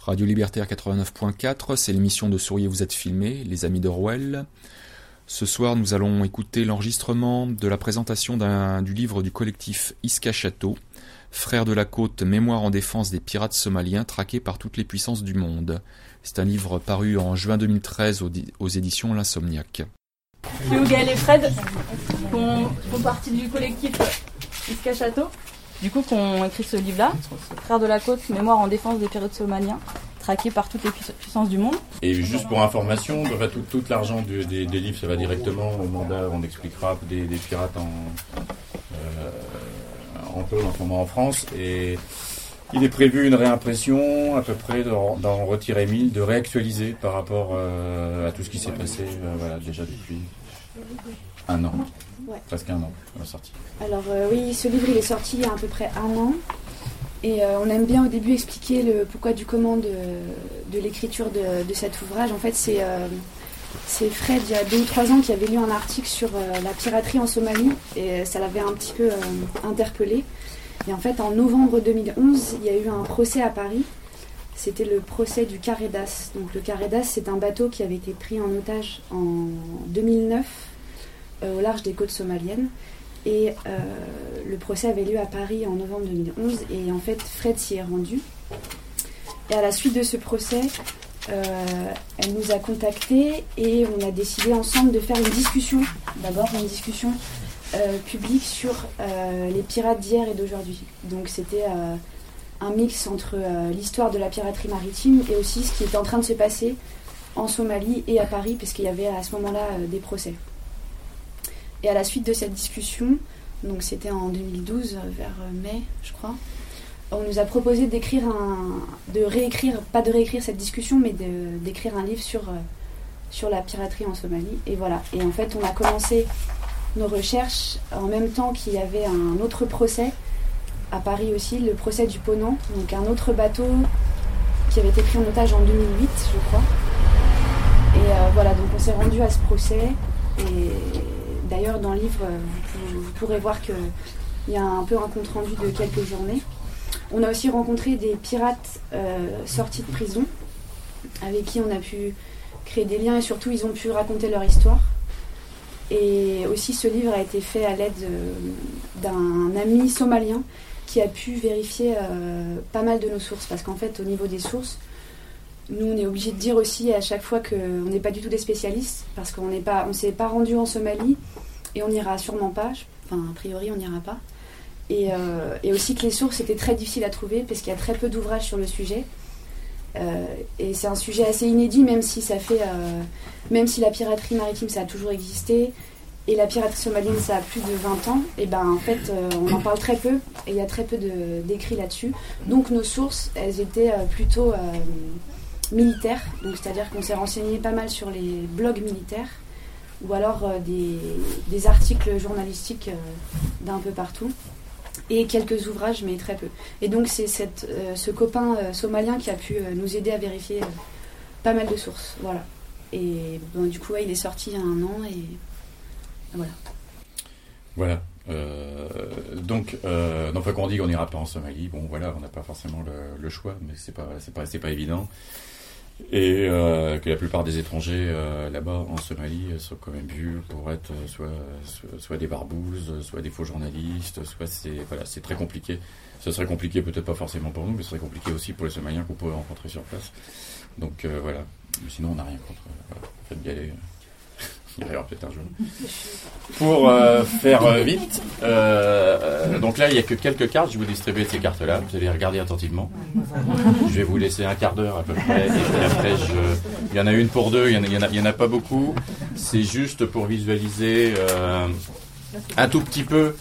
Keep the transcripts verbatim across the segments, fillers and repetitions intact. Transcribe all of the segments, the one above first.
Radio Libertaire quatre-vingt-neuf point quatre, c'est l'émission de Souriez, vous êtes filmés, les amis d'Orwell. Ce soir, nous allons écouter l'enregistrement de la présentation d'un, du livre du collectif Iska Château, Frères de la côte, mémoire en défense des pirates somaliens traqués par toutes les puissances du monde. C'est un livre paru en juin deux mille treize aux, aux éditions L'Insomniaque. Je suis Gaël et Fred, qui font, font partie du collectif Iska Château, du coup, qui ont écrit ce livre-là, Frères de la côte, mémoire en défense des pirates somaliens traqués par toutes les puissances du monde. Et juste pour information, en fait, tout, tout l'argent du, des, des livres, ça va directement au mandat, on expliquera, des, des pirates en, euh, en peu en ce moment en France. Et il est prévu une réimpression, à peu près d'en, d'en retirer mille, de réactualiser par rapport euh, à tout ce qui s'est passé euh, voilà, déjà depuis un an, ouais. presque un an, la sortie. Alors euh, oui, ce livre il est sorti il y a à peu près un an. Et euh, on aime bien au début expliquer le pourquoi du comment de, de l'écriture de, de cet ouvrage. En fait, c'est, euh, c'est Fred, il y a deux ou trois ans, qui avait lu un article sur euh, la piraterie en Somalie. Et ça l'avait un petit peu euh, interpellé. Et en fait, en novembre deux mille onze, il y a eu un procès à Paris. C'était le procès du Carré d'As. Donc le Carré d'As, c'est un bateau qui avait été pris en otage en deux mille neuf euh, au large des côtes somaliennes. Et euh, le procès avait lieu à Paris en novembre deux mille onze et en fait Fred s'y est rendu. Et à la suite de ce procès, euh, elle nous a contactés et on a décidé ensemble de faire une discussion, d'abord une discussion euh, publique sur euh, les pirates d'hier et d'aujourd'hui. Donc c'était euh, un mix entre euh, l'histoire de la piraterie maritime et aussi ce qui était en train de se passer en Somalie et à Paris, puisqu'il y avait à ce moment-là euh, des procès. Et à la suite de cette discussion, donc c'était en deux mille douze, vers mai, je crois, on nous a proposé d'écrire un, de réécrire, pas de réécrire cette discussion, mais de, d'écrire un livre sur, sur la piraterie en Somalie. Et voilà. Et en fait, on a commencé nos recherches en même temps qu'il y avait un autre procès à Paris aussi, le procès du Ponant, donc un autre bateau qui avait été pris en otage en deux mille huit, je crois. Et euh, voilà, donc on s'est rendu à ce procès et d'ailleurs, dans le livre, vous, vous pourrez voir qu'il y a un peu un compte-rendu de quelques journées. On a aussi rencontré des pirates euh, sortis de prison, avec qui on a pu créer des liens et surtout, ils ont pu raconter leur histoire. Et aussi, ce livre a été fait à l'aide euh, d'un ami somalien qui a pu vérifier euh, pas mal de nos sources. Parce qu'en fait, au niveau des sources, nous, on est obligé de dire aussi à chaque fois qu'on n'est pas du tout des spécialistes, parce qu'on n'est pas, on ne s'est pas rendu en Somalie, et on n'ira sûrement pas, enfin, a priori, on n'ira pas. Et, euh, et aussi que les sources étaient très difficiles à trouver, parce qu'il y a très peu d'ouvrages sur le sujet. Euh, et c'est un sujet assez inédit, même si ça fait, euh, même si la piraterie maritime, ça a toujours existé, et la piraterie somalienne, ça a plus de vingt ans, et ben en fait, euh, on en parle très peu, et il y a très peu de, d'écrits là-dessus. Donc nos sources, elles étaient euh, plutôt euh, militaires, donc c'est-à-dire qu'on s'est renseigné pas mal sur les blogs militaires, ou alors euh, des, des articles journalistiques euh, d'un peu partout, et quelques ouvrages, mais très peu. Et donc c'est cette, euh, ce copain euh, somalien qui a pu euh, nous aider à vérifier euh, pas mal de sources, voilà. Et bon, du coup, ouais, il est sorti il y a un an, et voilà. Voilà. Euh, donc, euh, non, enfin, quand on dit qu'on n'ira pas en Somalie, bon, voilà, on n'a pas forcément le, le choix, mais c'est pas, c'est pas, c'est pas évident. Et euh, que la plupart des étrangers euh, là-bas en Somalie sont quand même vus pour être soit, soit, soit des barbouzes, soit des faux journalistes, soit c'est, voilà, c'est très compliqué. Ce serait compliqué peut-être pas forcément pour nous, mais ce serait compliqué aussi pour les Somaliens qu'on pourrait rencontrer sur place. Donc euh, voilà. Mais sinon, on n'a rien contre. Euh, voilà. Faites y aller. Il y aura peut-être un jour. Pour euh, faire euh, vite, euh, donc là il n'y a que quelques cartes, je vais vous distribuer ces cartes-là, vous allez regarder attentivement. Je vais vous laisser un quart d'heure à peu près, et puis après je... il y en a une pour deux, il n'y en, en, en a pas beaucoup. C'est juste pour visualiser euh, un tout petit peu,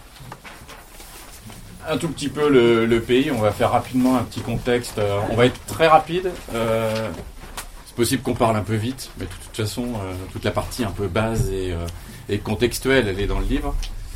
un tout petit peu le, le pays. On va faire rapidement un petit contexte, on va être très rapide. Euh, possible qu'on parle un peu vite, mais de toute façon, euh, toute la partie un peu base et, euh, et contextuelle, elle est dans le livre.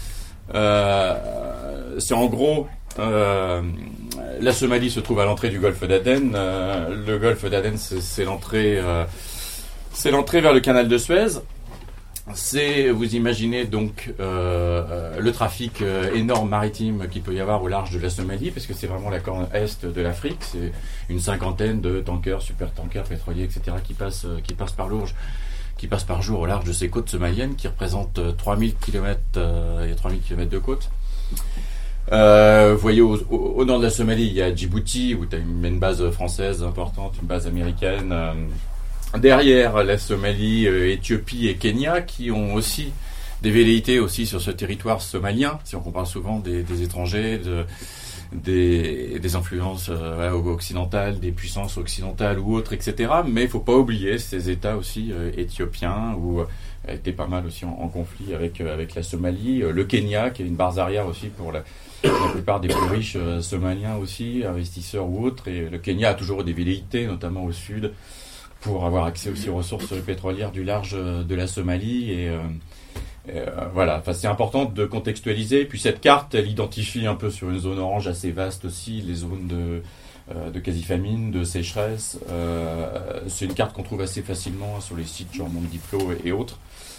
Euh, c'est en gros, euh, la Somalie se trouve à l'entrée du golfe d'Aden. Euh, le golfe d'Aden, c'est, c'est l'entrée, euh, c'est l'entrée vers le canal de Suez. c'est, vous imaginez donc euh, le trafic euh, énorme maritime qu'il peut y avoir au large de la Somalie, parce que c'est vraiment la corne est de l'Afrique. C'est une cinquantaine de tankers, super-tankers, pétroliers, et cetera qui passent, euh, qui passent par jour, qui passent par jour au large de ces côtes somaliennes, qui représentent euh, trois mille kilomètres, euh, il y a trois mille kilomètres de côte. Euh, vous voyez, au, au, au nord de la Somalie, il y a Djibouti, où tu as une, une base française importante, une base américaine. Euh, derrière la Somalie, euh, Éthiopie et Kenya, qui ont aussi des velléités aussi sur ce territoire somalien, si on compare souvent des, des étrangers, de, des, des influences euh, voilà, occidentales, des puissances occidentales ou autres, et cetera. Mais il ne faut pas oublier ces États aussi euh, éthiopiens, où euh, étaient pas mal aussi en, en conflit avec, euh, avec la Somalie. Euh, le Kenya, qui est une barre arrière aussi pour la... la plupart des plus riches euh, somaliens aussi, investisseurs ou autres, et le Kenya a toujours des velléités, notamment au sud, pour avoir accès aussi aux ressources pétrolières du large de la Somalie. Et, euh, et euh, voilà, enfin, c'est important de contextualiser. Puis cette carte, elle identifie un peu sur une zone orange assez vaste aussi les zones de, euh, de quasi-famine, de sécheresse. Euh, c'est une carte qu'on trouve assez facilement sur les sites genre Monde Diplo et, et autres.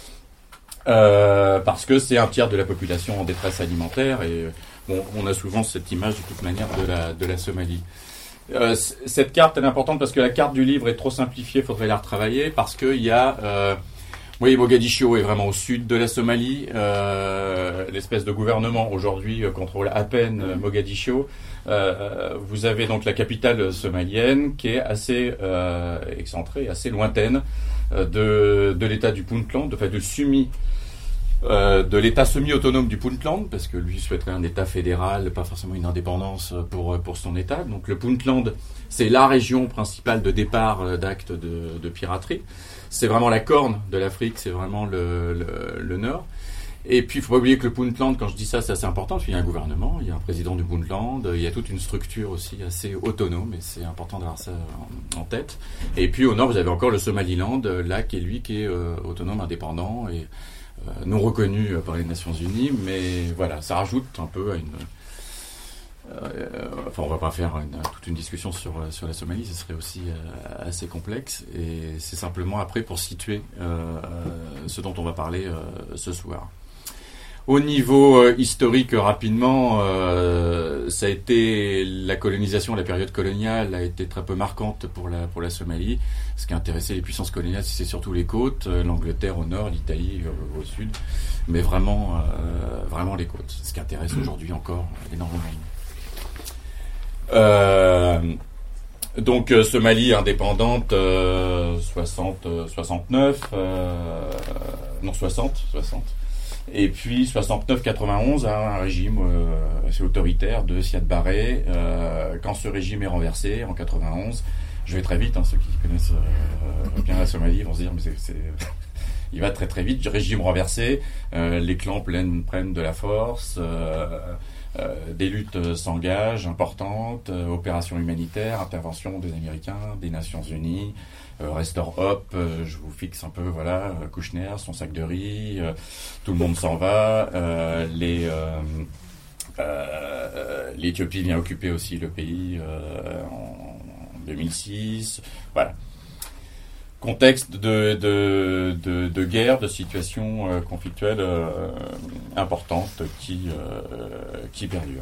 Euh, parce que c'est un tiers de la population en détresse alimentaire, et bon, on a souvent cette image de toute manière de la, de la Somalie. Euh, c- cette carte elle est importante parce que la carte du livre est trop simplifiée, il faudrait la retravailler, parce qu'il y a, euh, vous voyez, Mogadiscio est vraiment au sud de la Somalie, euh, l'espèce de gouvernement aujourd'hui euh, contrôle à peine euh, Mogadiscio. Euh, vous avez donc la capitale somalienne qui est assez euh, excentrée, assez lointaine euh, de, de l'état du Puntland, de fait de Sumi. Euh, de l'état semi-autonome du Puntland, parce que lui souhaiterait un état fédéral, pas forcément une indépendance pour, pour son état. Donc le Puntland, c'est la région principale de départ d'actes de, de piraterie. C'est vraiment la corne de l'Afrique, c'est vraiment le, le, le nord. Et puis il ne faut pas oublier que le Puntland, quand je dis ça, c'est assez important, parce qu'il y a un gouvernement, il y a un président du Puntland, il y a toute une structure aussi assez autonome, et c'est important d'avoir ça en, en tête. Et puis au nord, vous avez encore le Somaliland, là, qui est lui, qui est euh, autonome, indépendant, et Euh, non reconnu par les Nations Unies, mais voilà, ça rajoute un peu à une... Euh, enfin, on va pas faire une, toute une discussion sur, sur la Somalie, ce serait aussi euh, assez complexe, et c'est simplement après pour situer euh, ce dont on va parler euh, ce soir. Au niveau euh, historique, rapidement, euh, ça a été la colonisation, la période coloniale a été très peu marquante pour la pour la Somalie. Ce qui a intéressé les puissances coloniales, c'est surtout les côtes, euh, l'Angleterre au nord, l'Italie euh, au sud, mais vraiment euh, vraiment les côtes. Ce qui intéresse aujourd'hui encore énormément. Euh, donc euh, Somalie indépendante, euh, soixante, soixante-neuf, euh, non soixante, soixante. Et puis soixante-neuf quatre-vingt-onze, hein, un régime euh, assez autoritaire de Siad Barre. Euh, quand ce régime est renversé en quatre-vingt-onze, je vais très vite, hein, ceux qui connaissent euh, bien la Somalie vont se dire mais c'est, c'est il va très très vite. Régime renversé, euh, les clans prennent, prennent de la force, euh, euh, des luttes s'engagent importantes, euh, opérations humanitaires, intervention des Américains, des Nations Unies. Euh, Restore Hope, euh, je vous fixe un peu, voilà, euh, Kouchner, son sac de riz, euh, tout le monde s'en va, euh, les, euh, euh, l'Éthiopie vient occuper aussi le pays euh, en deux mille six, voilà. Contexte de, de, de, de guerre, de situation euh, conflictuelle euh, importante qui, euh, qui perdure.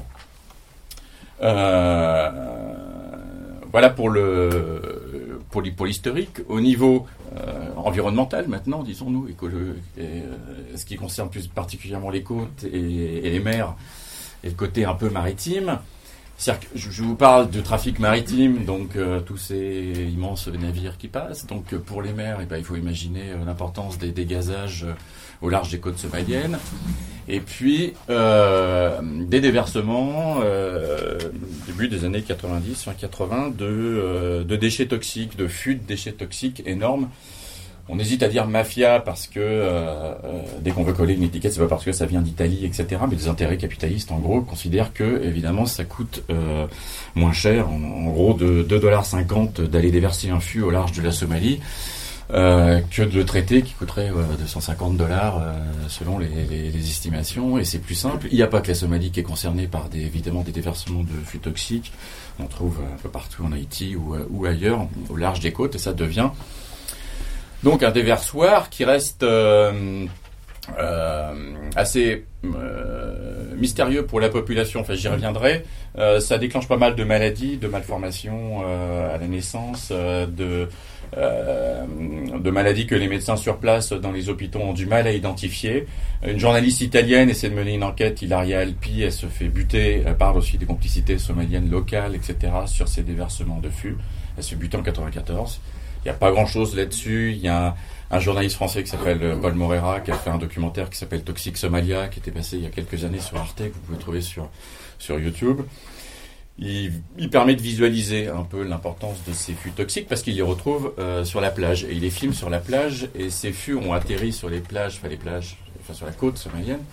Euh, voilà pour le pour, pour l'historique. Au niveau euh, environnemental maintenant, disons-nous, écolo- et, euh, ce qui concerne plus particulièrement les côtes et, et les mers et le côté un peu maritime. C'est-à-dire que je, je vous parle de trafic maritime, donc euh, tous ces immenses navires qui passent. Donc euh, pour les mers, eh ben, il faut imaginer euh, l'importance des dégazages euh, au large des côtes somaliennes. Et puis euh, des déversements, euh, début des années quatre-vingt-dix, fin quatre-vingts, de, euh, de déchets toxiques, de fûts de déchets toxiques énormes. On hésite à dire mafia parce que euh, euh, dès qu'on veut coller une étiquette, c'est pas parce que ça vient d'Italie, et cetera. Mais des intérêts capitalistes, en gros, considèrent que, évidemment, ça coûte euh, moins cher, en, en gros, de deux dollars cinquante d'aller déverser un fût au large de la Somalie euh, que de le traiter, qui coûterait euh, deux cent cinquante dollars euh, selon les, les, les estimations. Et c'est plus simple. Il n'y a pas que la Somalie qui est concernée par des, évidemment des déversements de fûts toxiques. On trouve un peu partout en Haïti ou, ou ailleurs, au large des côtes, et ça devient Donc un déversoir qui reste euh, euh, assez euh, mystérieux pour la population. Enfin, j'y reviendrai. Euh, ça déclenche pas mal de maladies, de malformations euh, à la naissance, euh, de Euh, de maladies que les médecins sur place dans les hôpitaux ont du mal à identifier. Une journaliste italienne essaie de mener une enquête, Ilaria Alpi, elle se fait buter, elle parle aussi des complicités somaliennes locales, et cetera, sur ces déversements de fûts. Elle se fait buter en quatre-vingt-quatorze. Il n'y a pas grand-chose là-dessus. Il y a un, un journaliste français qui s'appelle Paul Morera, qui a fait un documentaire qui s'appelle Toxic Somalia, qui était passé il y a quelques années sur Arte, que vous pouvez trouver sur, sur YouTube. Il, il permet de visualiser un peu l'importance de ces fûts toxiques parce qu'il les retrouve euh, sur la plage et il les filme sur la plage et ces fûts ont atterri sur les plages, enfin les plages, enfin sur la côte somalienne.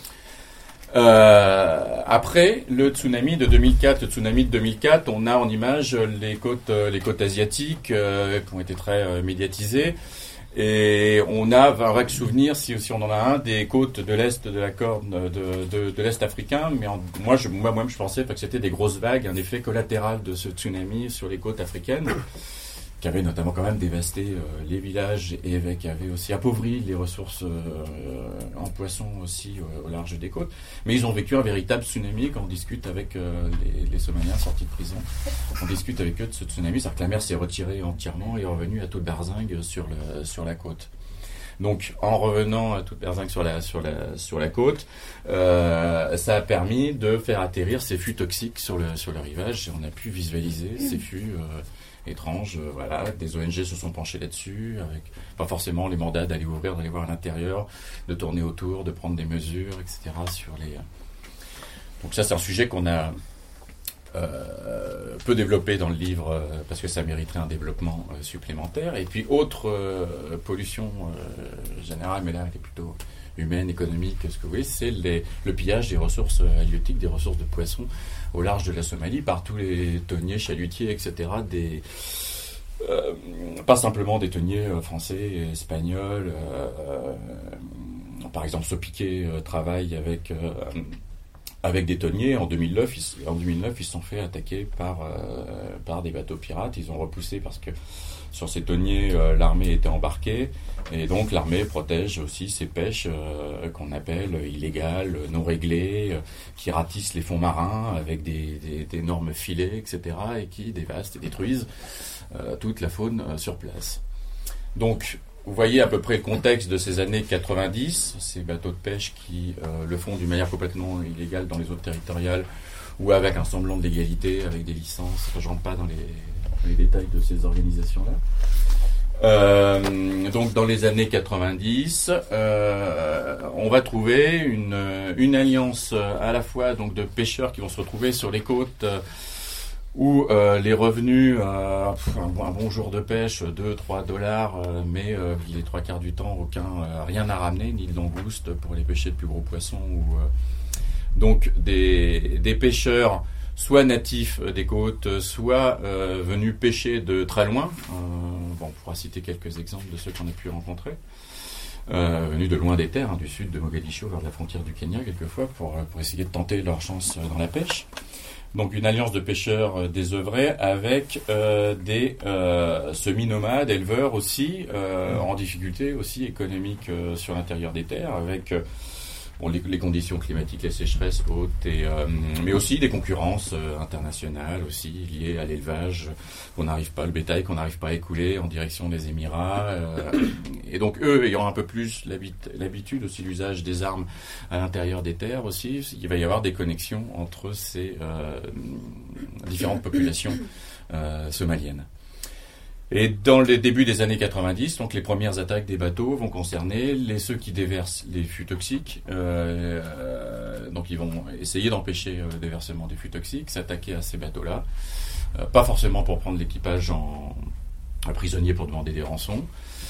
Euh, après le tsunami de deux mille quatre, le tsunami de deux mille quatre, on a en image les côtes, les côtes asiatiques euh, qui ont été très euh, médiatisées. Et on a un vague souvenir, si, si on en a un, des côtes de l'est de la Corne, de, de, de l'est africain. Mais en, moi, je, moi, moi, je pensais que c'était des grosses vagues, un effet collatéral de ce tsunami sur les côtes africaines, qui avait notamment quand même dévasté euh, les villages et avec, qui avait aussi appauvri les ressources euh, en poissons aussi euh, au large des côtes. Mais ils ont vécu un véritable tsunami quand on discute avec euh, les, les Somaliens sortis de prison. On discute avec eux de ce tsunami, c'est-à-dire que la mer s'est retirée entièrement et est revenue à toute berzingue sur, le, sur la côte. Donc, en revenant à toute berzingue sur la, sur la, sur la côte, euh, ça a permis de faire atterrir ces fûts toxiques sur le, sur le rivage et on a pu visualiser ces fûts euh, étranges. Euh, voilà, des O N G se sont penchés là-dessus, avec pas forcément les mandats d'aller ouvrir, d'aller voir à l'intérieur, de tourner autour, de prendre des mesures, et cetera. Sur les... Donc ça, c'est un sujet qu'on a Euh, peu développé dans le livre euh, parce que ça mériterait un développement euh, supplémentaire. Et puis autre euh, pollution euh, générale, mais là elle est plutôt humaine, économique, ce que vous voulez, c'est les, le pillage des ressources halieutiques, des ressources de poissons au large de la Somalie par tous les thoniers, chalutiers, et cetera. Des, euh, pas simplement des thoniers euh, français, espagnols. Euh, euh, par exemple, Sopiquet euh, travaille avec euh, avec des thoniers. En deux mille neuf, ils, en deux mille neuf, ils se sont fait attaquer par, euh, par des bateaux pirates. Ils ont repoussé parce que sur ces thoniers, euh, l'armée était embarquée. Et donc, l'armée protège aussi ces pêches euh, qu'on appelle illégales, non réglées, euh, qui ratissent les fonds marins avec des, des, d'énormes filets, et cetera, et qui dévastent et détruisent euh, toute la faune euh, sur place. Donc, vous voyez à peu près le contexte de ces années quatre-vingt-dix, ces bateaux de pêche qui euh, le font d'une manière complètement illégale dans les eaux territoriales ou avec un semblant de légalité, avec des licences. Je ne rentre pas dans les, dans les détails de ces organisations-là. Euh, donc dans les années quatre-vingt-dix, euh, on va trouver une, une alliance à la fois donc de pêcheurs qui vont se retrouver sur les côtes euh, où euh, les revenus, euh, un, bon, un bon jour de pêche, deux trois dollars, euh, mais euh, les trois quarts du temps, aucun euh, rien à ramener, ni de langouste pour les pêcher de plus gros poissons. Ou, euh, donc des, des pêcheurs soit natifs des côtes, soit euh, venus pêcher de très loin. Euh, bon, on pourra citer quelques exemples de ceux qu'on a pu rencontrer. Euh, venus de loin des terres, hein, du sud de Mogadiscio vers la frontière du Kenya quelquefois, pour, pour essayer de tenter leur chance dans la pêche. Donc une alliance de pêcheurs euh, désœuvrés avec euh, des euh, semi-nomades, éleveurs aussi, euh, en difficulté aussi économique euh, sur l'intérieur des terres, avec euh, bon, les, les conditions climatiques, les sécheresses hautes, et, euh, mais aussi des concurrences euh, internationales aussi liées à l'élevage, qu'on n'arrive pas, le bétail qu'on n'arrive pas à écouler en direction des Émirats. Euh, et donc eux ayant un peu plus l'habit- l'habitude aussi l'usage des armes à l'intérieur des terres aussi, il va y avoir des connexions entre ces euh, différentes populations euh, somaliennes. Et dans les débuts des années quatre-vingt-dix, donc les premières attaques des bateaux vont concerner les ceux qui déversent les fûts toxiques. Euh, euh, donc ils vont essayer d'empêcher euh, le déversement des fûts toxiques, s'attaquer à ces bateaux-là, euh, pas forcément pour prendre l'équipage en, en prisonnier pour demander des rançons,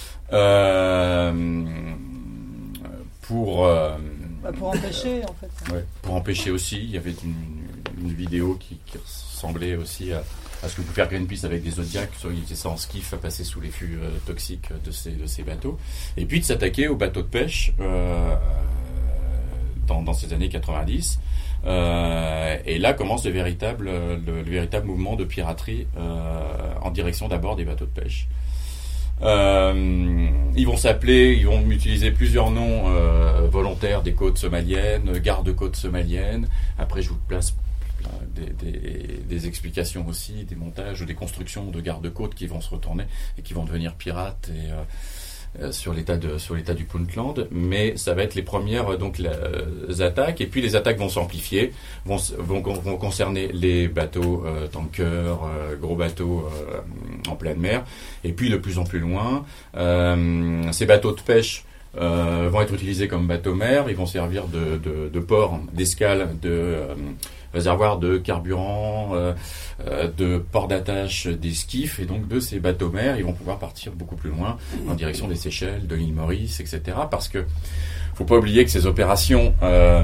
euh, pour euh, bah pour empêcher en fait. Ouais, pour empêcher aussi. Il y avait une, une vidéo qui, qui ressemblait aussi à à ce que peut faire Greenpeace avec des Zodiacs, ils faisaient ça en skiff à passer sous les fûts euh, toxiques de ces, de ces bateaux, et puis de s'attaquer aux bateaux de pêche euh, dans, dans ces années quatre-vingt-dix. Euh, et là commence le véritable, le, le véritable mouvement de piraterie euh, en direction d'abord des bateaux de pêche. Euh, ils vont s'appeler, ils vont utiliser plusieurs noms euh, volontaires des côtes somaliennes, garde-côtes somaliennes. Après, je vous place des, des, des explications aussi, des montages ou des constructions de garde-côtes qui vont se retourner et qui vont devenir pirates et euh, sur l'état de sur l'état du Puntland. Mais ça va être les premières donc les attaques, et puis les attaques vont s'amplifier, vont vont, vont concerner les bateaux euh, tankers, euh, gros bateaux euh, en pleine mer, et puis de plus en plus loin, euh, ces bateaux de pêche euh, vont être utilisés comme bateaux-mers. Ils vont servir de, de, de port d'escale, de euh, réservoir de carburant, euh, euh, de port d'attache des skiffs, et donc de ces bateaux-mers, ils vont pouvoir partir beaucoup plus loin, en direction des Seychelles, de l'île Maurice, et cetera. Parce que faut pas oublier que ces opérations, euh,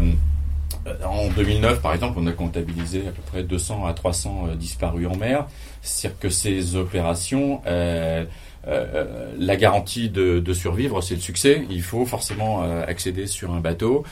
en deux mille neuf, par exemple, on a comptabilisé à peu près deux cents à trois cents euh, disparus en mer. C'est-à-dire que ces opérations, euh, euh, la garantie de, de survivre, c'est le succès. Il faut forcément euh, accéder sur un bateau.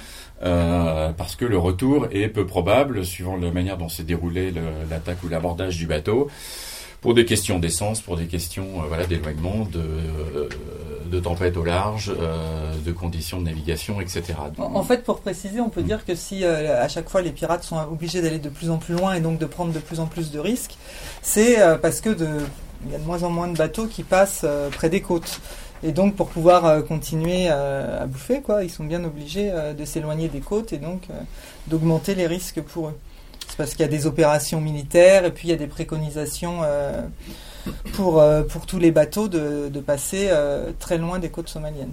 Euh, parce que le retour est peu probable, suivant la manière dont s'est déroulé le, l'attaque ou l'abordage du bateau, pour des questions d'essence, pour des questions euh, voilà, d'éloignement, de, euh, de tempête au large, euh, de conditions de navigation, et cetera. En, en fait, pour préciser, on peut dire que si euh, à chaque fois les pirates sont obligés d'aller de plus en plus loin et donc de prendre de plus en plus de risques, c'est euh, parce que de, il y a de moins en moins de bateaux qui passent euh, près des côtes. Et donc, pour pouvoir euh, continuer euh, à bouffer, quoi, ils sont bien obligés euh, de s'éloigner des côtes et donc euh, d'augmenter les risques pour eux. C'est parce qu'il y a des opérations militaires et puis il y a des préconisations euh, pour, euh, pour tous les bateaux de, de passer euh, très loin des côtes somaliennes.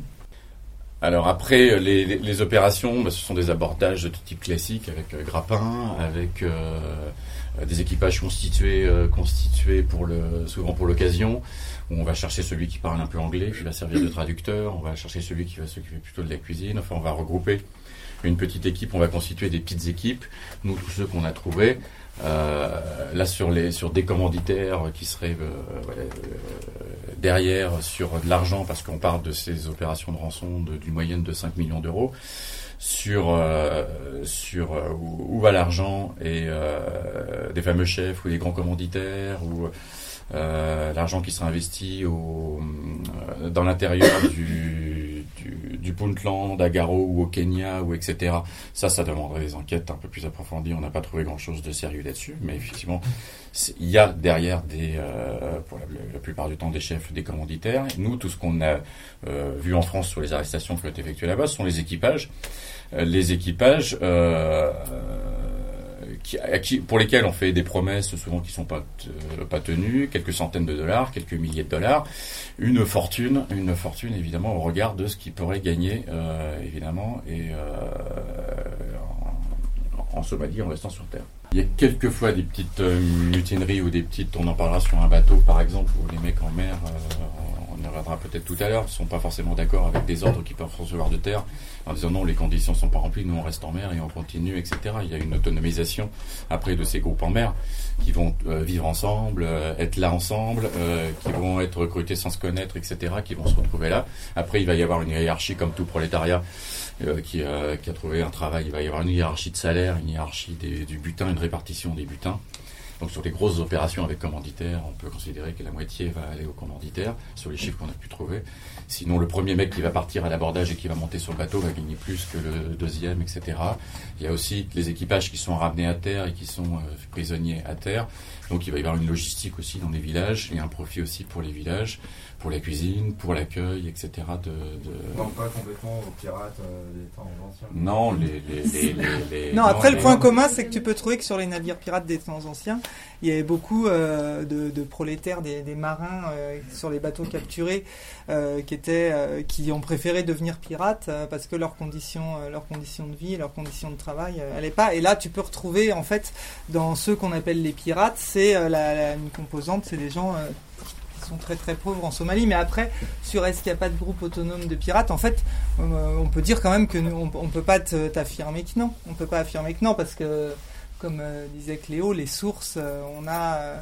Alors après, les, les, les opérations, bah, ce sont des abordages de type classique, avec euh, grappin, avec euh, des équipages constitués, euh, constitués pour le, souvent pour l'occasion, où on va chercher celui qui parle un peu anglais, qui va servir de traducteur, on va chercher celui qui va s'occuper plutôt de la cuisine, enfin on va regrouper une petite équipe, on va constituer des petites équipes, nous tous ceux qu'on a trouvés, euh, là sur les sur des commanditaires qui seraient euh, voilà, euh, derrière sur de l'argent, parce qu'on parle de ces opérations de rançon de, d'une moyenne de cinq millions d'euros, sur euh, sur euh, où, où va l'argent, et euh, des fameux chefs ou des grands commanditaires, ou Euh, l'argent qui sera investi au, euh, dans l'intérieur du, du, du Puntland, à Garo ou au Kenya, ou et cetera. Ça, ça demanderait des enquêtes un peu plus approfondies. On n'a pas trouvé grand-chose de sérieux là-dessus, mais effectivement, il y a derrière des, euh, pour la, la plupart du temps, des chefs, des commanditaires. Nous, tout ce qu'on a euh, vu en France sur les arrestations qui ont été effectuées là-bas, ce sont les équipages. Euh, les équipages. Euh, Qui, qui, pour lesquels on fait des promesses souvent qui ne sont pas, euh, pas tenues, quelques centaines de dollars, quelques milliers de dollars, une fortune, une fortune évidemment au regard de ce qu'ils pourraient gagner euh, évidemment et euh, en, en Somalie en restant sur terre. Il y a quelquefois des petites euh, mutineries ou des petites, on en parlera sur un bateau par exemple, où les mecs en mer, euh, on y reviendra peut-être tout à l'heure, ne sont pas forcément d'accord avec des ordres qu'ils peuvent recevoir de terre, en disant non, les conditions ne sont pas remplies, nous on reste en mer et on continue, et cetera. Il y a une autonomisation après de ces groupes en mer qui vont euh, vivre ensemble, euh, être là ensemble, euh, qui vont être recrutés sans se connaître, et cetera, qui vont se retrouver là. Après, il va y avoir une hiérarchie comme tout prolétariat euh, qui, euh, qui a trouvé un travail. Il va y avoir une hiérarchie de salaire, une hiérarchie des, du butin, une répartition des butins. Donc sur les grosses opérations avec commanditaire, on peut considérer que la moitié va aller au commanditaire, sur les chiffres qu'on a pu trouver. Sinon, le premier mec qui va partir à l'abordage et qui va monter sur le bateau va gagner plus que le deuxième, et cetera. Il y a aussi les équipages qui sont ramenés à terre et qui sont euh, prisonniers à terre. Donc il va y avoir une logistique aussi dans les villages, et un profit aussi pour les villages, pour la cuisine, pour l'accueil, et cetera. De, de... Non, pas complètement aux pirates euh, des temps anciens. Non, les... les, les, les, les non, après non, le point les... commun, c'est que tu peux trouver que sur les navires pirates des temps anciens, il y avait beaucoup euh, de, de prolétaires, des, des marins euh, sur les bateaux capturés, euh, qui étaient, euh, qui ont préféré devenir pirates euh, parce que leurs conditions, euh, leurs conditions de vie, leurs conditions de travail, euh, allaient pas. Et là, tu peux retrouver en fait dans ceux qu'on appelle les pirates, c'est euh, la, la, une composante, c'est des gens euh, qui sont très très pauvres en Somalie. Mais après, sur est-ce qu'il n'y a pas de groupe autonome de pirates, en fait, euh, on peut dire quand même que nous, on, on peut pas t'affirmer que non. On peut pas affirmer que non parce que comme euh, disait Cléo, les sources, euh, on a, euh,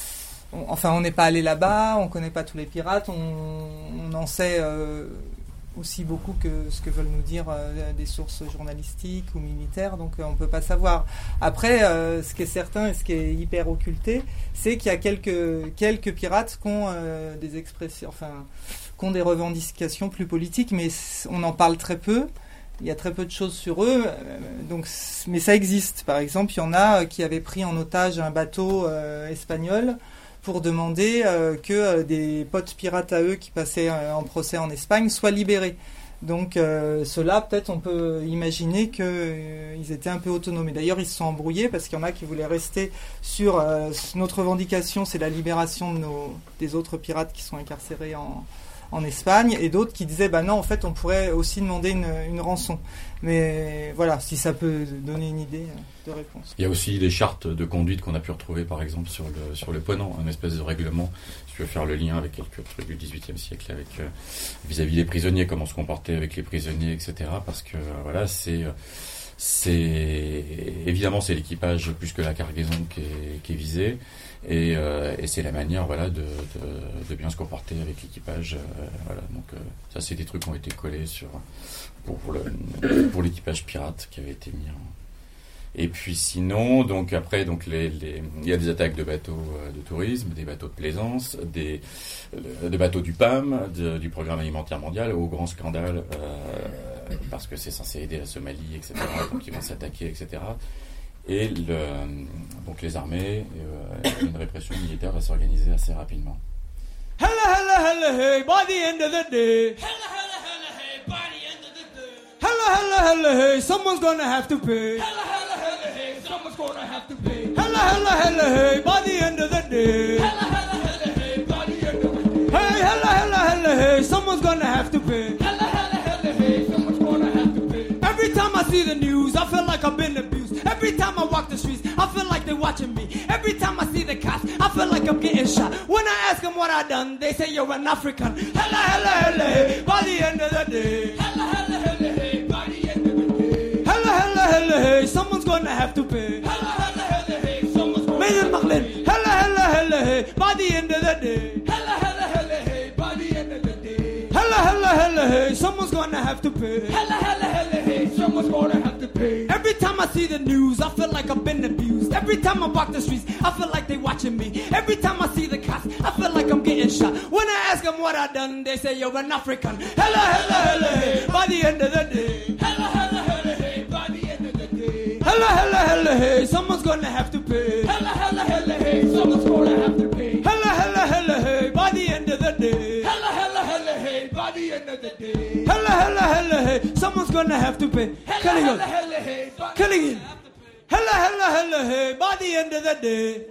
on, enfin, on n'est pas allé là-bas, on connaît pas tous les pirates, on, on en sait, euh, aussi beaucoup que ce que veulent nous dire euh, des sources journalistiques ou militaires, donc euh, on ne peut pas savoir. Après, euh, ce qui est certain et ce qui est hyper occulté, c'est qu'il y a quelques, quelques pirates qui ont euh, des expressions, enfin, qui ont des revendications plus politiques, mais on en parle très peu. Il y a très peu de choses sur eux, euh, donc, mais ça existe. Par exemple, il y en a qui avaient pris en otage un bateau euh, espagnol pour demander euh, que euh, des potes pirates à eux qui passaient euh, en procès en Espagne soient libérés. Donc euh, ceux-là, peut-être on peut imaginer qu'ils euh, étaient un peu autonomes. Et d'ailleurs, ils se sont embrouillés parce qu'il y en a qui voulaient rester sur euh, notre revendication, c'est la libération de nos, des autres pirates qui sont incarcérés en, en Espagne, et d'autres qui disaient bah non, en fait, on pourrait aussi demander une, une rançon. Mais voilà, si ça peut donner une idée de réponse. Il y a aussi des chartes de conduite qu'on a pu retrouver, par exemple, sur le, sur le Ponant, un espèce de règlement, si tu veux faire le lien avec quelques trucs du dix-huitième siècle, avec euh, vis-à-vis des prisonniers, comment se comporter avec les prisonniers, et cetera. Parce que, euh, voilà, c'est... Euh, c'est évidemment c'est l'équipage plus que la cargaison qui est, qui est visée, et, euh, et c'est la manière voilà de, de, de bien se comporter avec l'équipage, euh, voilà. Donc euh, ça c'est des trucs qui ont été collés sur pour, pour, le, pour l'équipage pirate qui avait été mis en... Et puis sinon, donc après, donc les, les, il y a des attaques de bateaux euh, de tourisme, des bateaux de plaisance, des, euh, des bateaux du P A M, de, du Programme alimentaire mondial, au grand scandale, euh, parce que c'est censé aider la Somalie, et cetera. Donc ils vont s'attaquer, et cetera. Et le, donc les armées, euh, une répression militaire va s'organiser assez rapidement. Hella, hella, hella, hey, by the end of the day. Hella, hella, hella, hey, by the end of the day. Hella, hella, hella, hey, someone's gonna have to pay. Hella, hella, hella, hey, someone's gonna have to pay. Hella, hella, hella, hey, by the end of the day. Hella, hella, hella, hey, by the end of the day. Hey, hella, hella, hella, hey, someone's gonna have to pay. Hella, hella, hella, hey, someone's gonna have to pay. Every time I see the news, I feel like I've been abused. Every time I walk the streets, I feel like they're watching me. Every time I see the cops, I feel like I'm getting shot. When I ask them what I done, they say you're an African. Hella, hella, hella, hey, by the end of the day. Hella, hella, hella, hey, by the end of the day. Hella, hella, hella, hey, someone's gonna have to pay. Hella, hella, hella, hey, someone's gonna have to pay. Hella, hella, hella, hey, by the end of the day. Hella, hella, hella, hey, by the end of the day. Hella, hella, hella, hey, someone's gonna have to pay. Hella, hella, hella, hey, someone's gonna have to pay. Every time I see the news, I feel like I've been abused. Every time I walk the streets, I feel like they watching me. Every time I see the cops, I feel like I'm getting shot. When I ask them what I done, they say you're an African. Hella, hella, hella, hey, by the end of the day. Hella, hella, hella, hey, by the end of the day. Hella, hella, hella, hey, someone's gonna have to pay. Hella, hella, hella, hey, someone's gonna have to pay. Hella, hella, hella, hey, by the end of the day. Hella, hella, hella, hey, by the end of the day. Hella, hella, hella, hey, someone's gonna have to pay. Hella, hella, hella, hey, Killing Hella, hella, hella, hey, by the end of the day.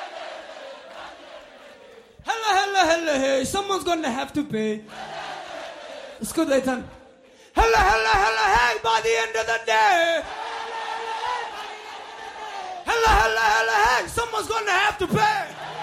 Hella, hella, hella, hey, someone's gonna have to pay. It's good, Leighton. Hella, hella, hella, hey, by the end of the day. Hella, hella, hella, hey, someone's gonna have to pay.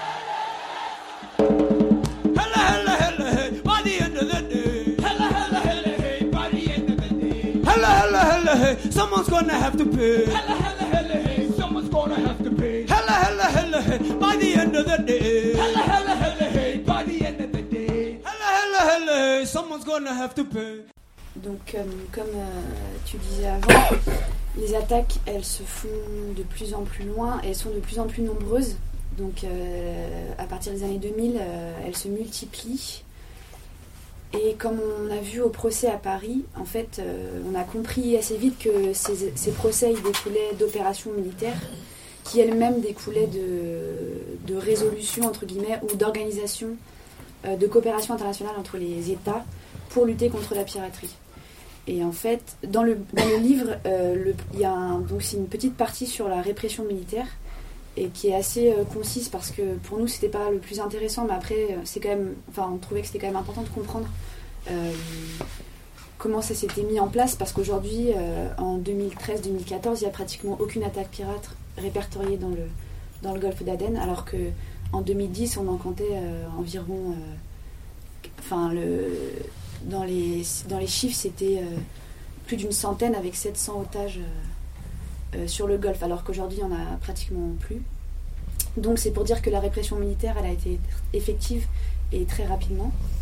Hella, hella, hella, hey, by the end of the day. Hella, hella, hella, hey, by the end of the day. Hella, hella, hella, hey, someone's gonna have to pay. Hella, hella, hella, hey, someone's gonna have to pay. Hella, hella, hella, hey, by the end of the day. Hella, hella, hella, hey, by the end of the day. Hella, hella, hella, hey, someone's gonna have to pay. Donc, euh, comme euh, tu disais avant, les attaques, elles se font de plus en plus loin et elles sont de plus en plus nombreuses. Donc, euh, à partir des années deux mille, euh, elles se multiplient. Et comme on a vu au procès à Paris, en fait, euh, on a compris assez vite que ces, ces procès ils découlaient d'opérations militaires qui elles-mêmes découlaient de, de résolutions, entre guillemets, ou d'organisations euh, de coopération internationale entre les États pour lutter contre la piraterie. Et en fait, dans le, dans le livre, euh, le, il y a un, donc c'est une petite partie sur la répression militaire et qui est assez euh, concise parce que pour nous c'était pas le plus intéressant, mais après c'est quand même, enfin on trouvait que c'était quand même important de comprendre euh, comment ça s'était mis en place parce qu'aujourd'hui, euh, en deux mille treize deux mille quatorze, il y a pratiquement aucune attaque pirate répertoriée dans le dans le golfe d'Aden, alors que en deux mille dix on en comptait euh, environ, euh, enfin le Dans les, dans les chiffres, c'était euh, plus d'une centaine avec sept cents otages euh, euh, sur le Golfe, alors qu'aujourd'hui, il n'y en a pratiquement plus. Donc, c'est pour dire que la répression militaire, elle a été effective et très rapidement.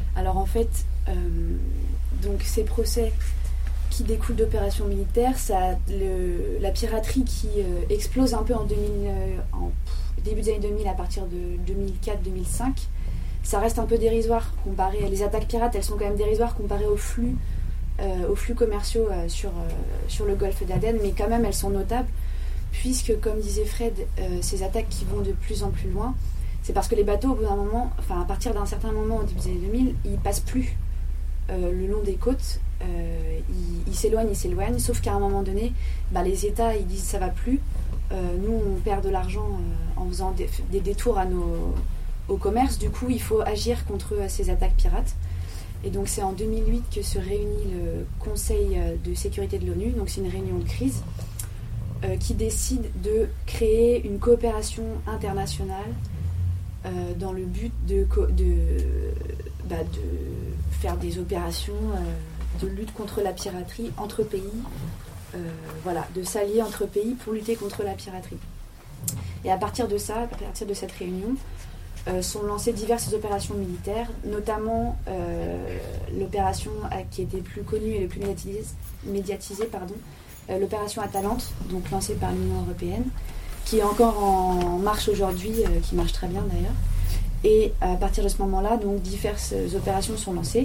Alors en fait, euh, donc ces procès qui découlent d'opérations militaires, ça, le, la piraterie qui euh, explose un peu en, deux mille, euh, en pff, début des années deux mille, à partir de deux mille quatre deux mille cinq, ça reste un peu dérisoire comparé. Les attaques pirates, elles sont quand même dérisoires comparées aux flux, euh, aux flux commerciaux euh, sur, euh, sur le golfe d'Aden, mais quand même elles sont notables, puisque comme disait Fred, euh, ces attaques qui vont de plus en plus loin, c'est parce que les bateaux, au bout d'un moment, enfin à partir d'un certain moment au début des années deux mille, ils passent plus euh, le long des côtes, euh, ils, ils s'éloignent, ils s'éloignent, sauf qu'à un moment donné, bah, les États ils disent ça va plus, euh, nous on perd de l'argent euh, en faisant des, des détours à nos, au commerce, du coup il faut agir contre euh, ces attaques pirates. Et donc c'est en deux mille huit que se réunit le Conseil de sécurité de l'ONU, donc c'est une réunion de crise, euh, qui décide de créer une coopération internationale Euh, dans le but de, de, bah, de faire des opérations euh, de lutte contre la piraterie entre pays, euh, voilà, de s'allier entre pays pour lutter contre la piraterie. Et à partir de ça, à partir de cette réunion, euh, sont lancées diverses opérations militaires, notamment euh, l'opération qui était plus connue et le plus médiatisée, médiatisée pardon, euh, l'opération Atalante, donc lancée par l'Union européenne, qui est encore en marche aujourd'hui, euh, qui marche très bien d'ailleurs. Et à partir de ce moment-là, donc diverses opérations sont lancées.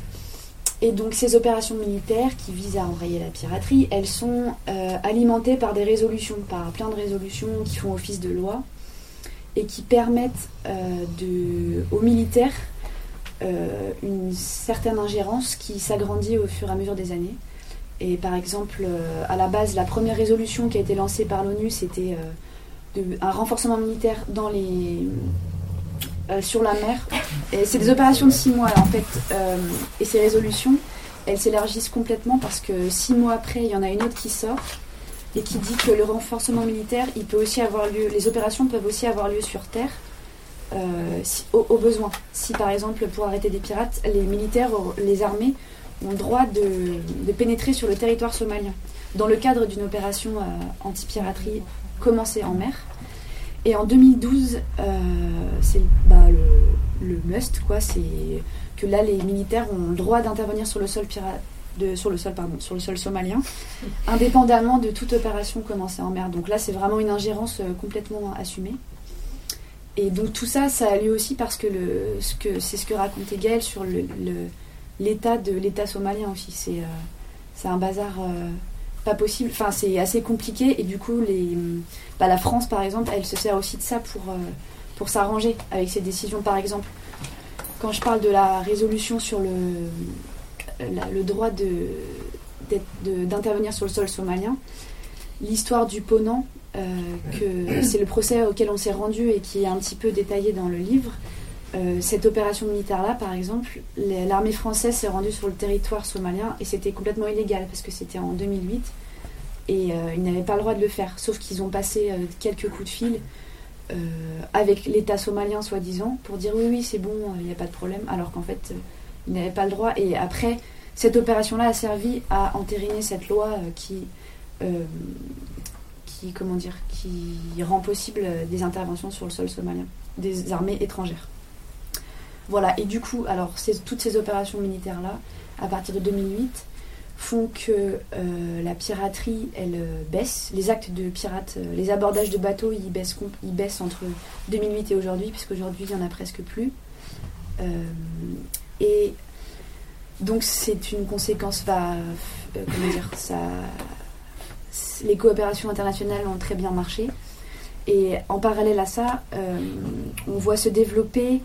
Et donc ces opérations militaires qui visent à enrayer la piraterie, elles sont euh, alimentées par des résolutions, par plein de résolutions qui font office de loi et qui permettent euh, de, aux militaires euh, une certaine ingérence qui s'agrandit au fur et à mesure des années. Et par exemple, euh, à la base, la première résolution qui a été lancée par l'ONU, c'était euh, de, un renforcement militaire dans les, euh, sur la mer. Et c'est des opérations de six mois, en fait. Euh, et ces résolutions, elles s'élargissent complètement parce que six mois après, il y en a une autre qui sort et qui dit que le renforcement militaire, il peut aussi avoir lieu, les opérations peuvent aussi avoir lieu sur terre, euh, si, au, au besoin. Si par exemple, pour arrêter des pirates, les militaires, les armées, ont le droit de, de pénétrer sur le territoire somalien dans le cadre d'une opération euh, anti-piraterie commencée en mer. Et en deux mille douze, euh, c'est bah, le, le must, quoi, c'est que là les militaires ont le droit d'intervenir sur le sol pirate, de, sur le sol pardon, sur le sol somalien, indépendamment de toute opération commencée en mer. Donc là, c'est vraiment une ingérence euh, complètement assumée. Et donc tout ça, ça a lieu aussi parce que, le, ce que c'est ce que racontait Gaël sur le, le l'état de l'état somalien aussi, c'est, euh, c'est un bazar euh, pas possible, enfin c'est assez compliqué et du coup les, bah, la France par exemple, elle se sert aussi de ça pour, euh, pour s'arranger avec ses décisions. Par exemple, quand je parle de la résolution sur le, la, le droit de, de, d'intervenir sur le sol somalien, l'histoire du Ponant, euh, que c'est le procès auquel on s'est rendu et qui est un petit peu détaillé dans le livre. Euh, cette opération militaire-là, par exemple, les, l'armée française s'est rendue sur le territoire somalien et c'était complètement illégal parce que c'était en deux mille huit et euh, ils n'avaient pas le droit de le faire, sauf qu'ils ont passé euh, quelques coups de fil euh, avec l'État somalien, soi-disant, pour dire oui, oui, c'est bon, il euh, n'y a pas de problème, alors qu'en fait, euh, ils n'avaient pas le droit. Et après, cette opération-là a servi à entériner cette loi euh, qui, euh, qui, comment dire, qui rend possible euh, des interventions sur le sol somalien, des armées étrangères. Voilà, et du coup, alors c'est, toutes ces opérations militaires-là, à partir de deux mille huit, font que euh, la piraterie, elle euh, baisse. Les actes de pirates, euh, les abordages de bateaux, ils baissent, ils baissent entre deux mille huit et aujourd'hui, puisqu'aujourd'hui, il n'y en a presque plus. Euh, et donc, c'est une conséquence, bah, euh, comment dire, ça, les coopérations internationales ont très bien marché. Et en parallèle à ça, euh, on voit se développer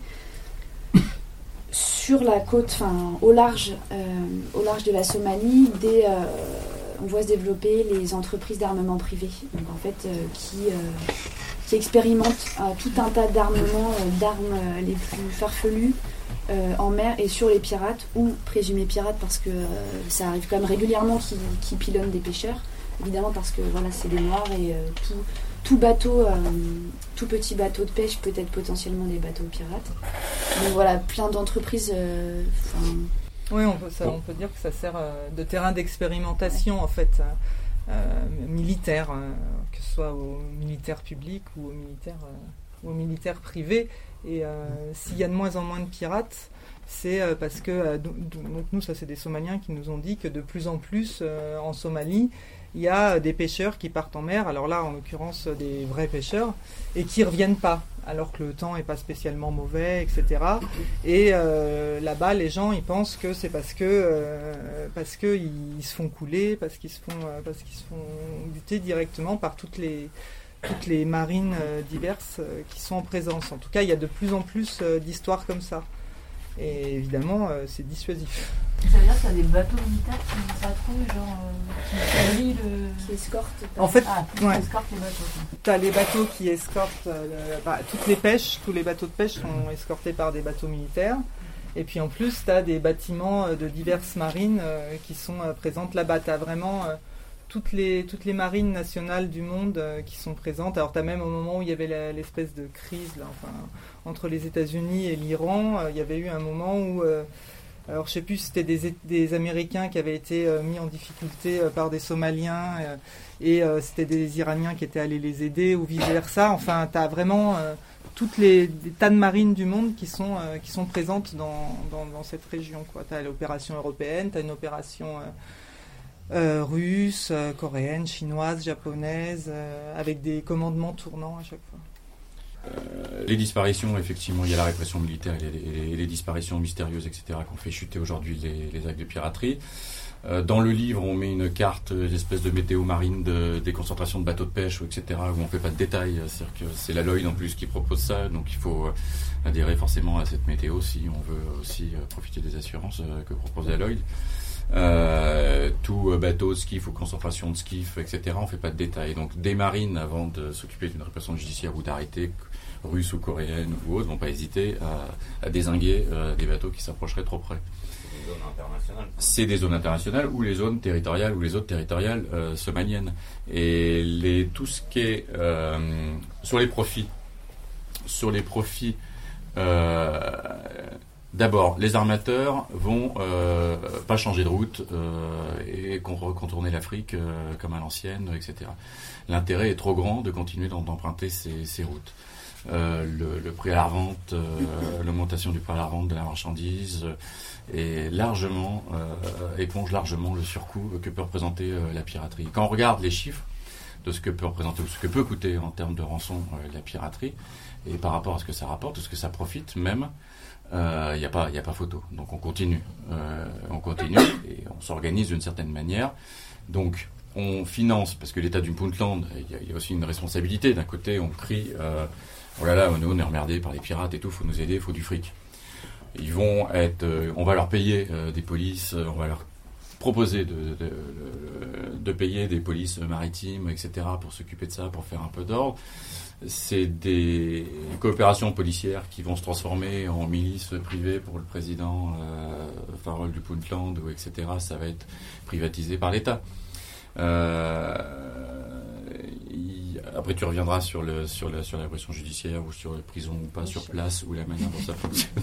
sur la côte, enfin au large, euh, au large de la Somalie, des, euh, on voit se développer les entreprises d'armement privé, donc en fait euh, qui, euh, qui expérimentent euh, tout un tas d'armements, euh, d'armes euh, les plus farfelues euh, en mer et sur les pirates ou présumés pirates parce que euh, ça arrive quand même régulièrement qu'ils, qu'ils pilonnent des pêcheurs, évidemment parce que voilà c'est des noirs et euh, tout. Tout bateau, euh, tout petit bateau de pêche peut être potentiellement des bateaux pirates. Donc voilà, plein d'entreprises. Euh, oui, on peut, ça, on peut dire que ça sert euh, de terrain d'expérimentation en fait, euh, militaire, euh, que ce soit aux militaires publics ou aux militaires, euh, ou aux militaires privés. Et euh, s'il y a de moins en moins de pirates, c'est euh, parce que, euh, donc nous, ça c'est des Somaliens qui nous ont dit que de plus en plus euh, en Somalie, il y a des pêcheurs qui partent en mer, alors là en l'occurrence des vrais pêcheurs, et qui ne reviennent pas, alors que le temps n'est pas spécialement mauvais, et cetera. Et euh, là-bas, les gens ils pensent que c'est parce que euh, parce que ils se font couler, parce qu'ils se font euh, parce qu'ils se font buter directement par toutes les toutes les marines euh, diverses euh, qui sont en présence. En tout cas, il y a de plus en plus euh, d'histoires comme ça. Et évidemment, euh, c'est dissuasif. Ça veut dire qu'il y a des bateaux militaires qui ne patrouillent, genre, euh, qui, le... qui escortent. En fait, ah, qui ouais. escortent les bateaux. Tu as les bateaux qui escortent, euh, bah, toutes les pêches, tous les bateaux de pêche sont escortés par des bateaux militaires. Et puis en plus, tu as des bâtiments de diverses marines euh, qui sont euh, présentes là-bas. Tu as vraiment euh, toutes, les, toutes les marines nationales du monde euh, qui sont présentes. Alors tu as même au moment où il y avait la, l'espèce de crise là, enfin, entre les États-Unis et l'Iran, euh, il y avait eu un moment où... Euh, alors je sais plus si c'était des, des Américains qui avaient été euh, mis en difficulté euh, par des Somaliens euh, et euh, c'était des Iraniens qui étaient allés les aider ou vice-versa. Enfin, tu as vraiment euh, toutes les des tas de marines du monde qui sont, euh, qui sont présentes dans, dans, dans cette région. Tu as l'opération européenne, tu as une opération euh, euh, russe, euh, coréenne, chinoise, japonaise, euh, avec des commandements tournants à chaque fois. Euh, les disparitions, effectivement, il y a la répression militaire et les, et les disparitions mystérieuses, et cetera, qui ont fait chuter aujourd'hui les, les actes de piraterie. Euh, dans le livre, on met une carte, une espèce de météo marine de, des concentrations de bateaux de pêche, et cetera, où on ne fait pas de détails. C'est-à-dire que c'est la Lloyd en plus qui propose ça, donc il faut adhérer forcément à cette météo si on veut aussi profiter des assurances que propose la Lloyd. Euh, tout euh, bateau de skiff ou concentration de skiff, et cetera. On fait pas de détails. Donc des marines, avant de s'occuper d'une répression judiciaire ou d'arrêter, russes ou coréennes ou autres, vont pas hésiter à, à dézinguer euh, des bateaux qui s'approcheraient trop près. C'est des zones internationales. C'est des zones internationales ou les zones territoriales ou les autres territoriales euh, somaliennes. Et les, tout ce qui est euh, sur les profits, sur les profits. Euh, D'abord, les armateurs vont euh, pas changer de route euh, et contourner l'Afrique euh, comme à l'ancienne, et cetera. L'intérêt est trop grand de continuer d'emprunter ces, ces routes. Euh, le, le prix à la revente, euh, l'augmentation du prix à la revente de la marchandise euh, est largement, euh, éponge largement le surcoût que peut représenter euh, la piraterie. Quand on regarde les chiffres de ce que peut représenter ou ce que peut coûter en termes de rançon euh, la piraterie, et par rapport à ce que ça rapporte, ce que ça profite même, il euh, n'y a pas, il n'y a pas photo. Donc on continue, euh, on continue et on s'organise d'une certaine manière. Donc on finance parce que l'État du Puntland, il y, y a aussi une responsabilité. D'un côté, on crie, euh, oh là là, nous on est emmerdés par les pirates et tout, faut nous aider, faut du fric. Ils vont être, euh, on va leur payer euh, des polices, on va leur proposer de, de, de, de payer des polices maritimes, et cetera pour s'occuper de ça, pour faire un peu d'ordre. C'est des coopérations policières qui vont se transformer en milices privées pour le président euh, Farrell du Puntland, ou et cetera. Ça va être privatisé par l'État. Euh, il, après, tu reviendras sur, le, sur, la, sur la répression judiciaire ou sur la prison ou pas sur place ou la manière dont ça fonctionne.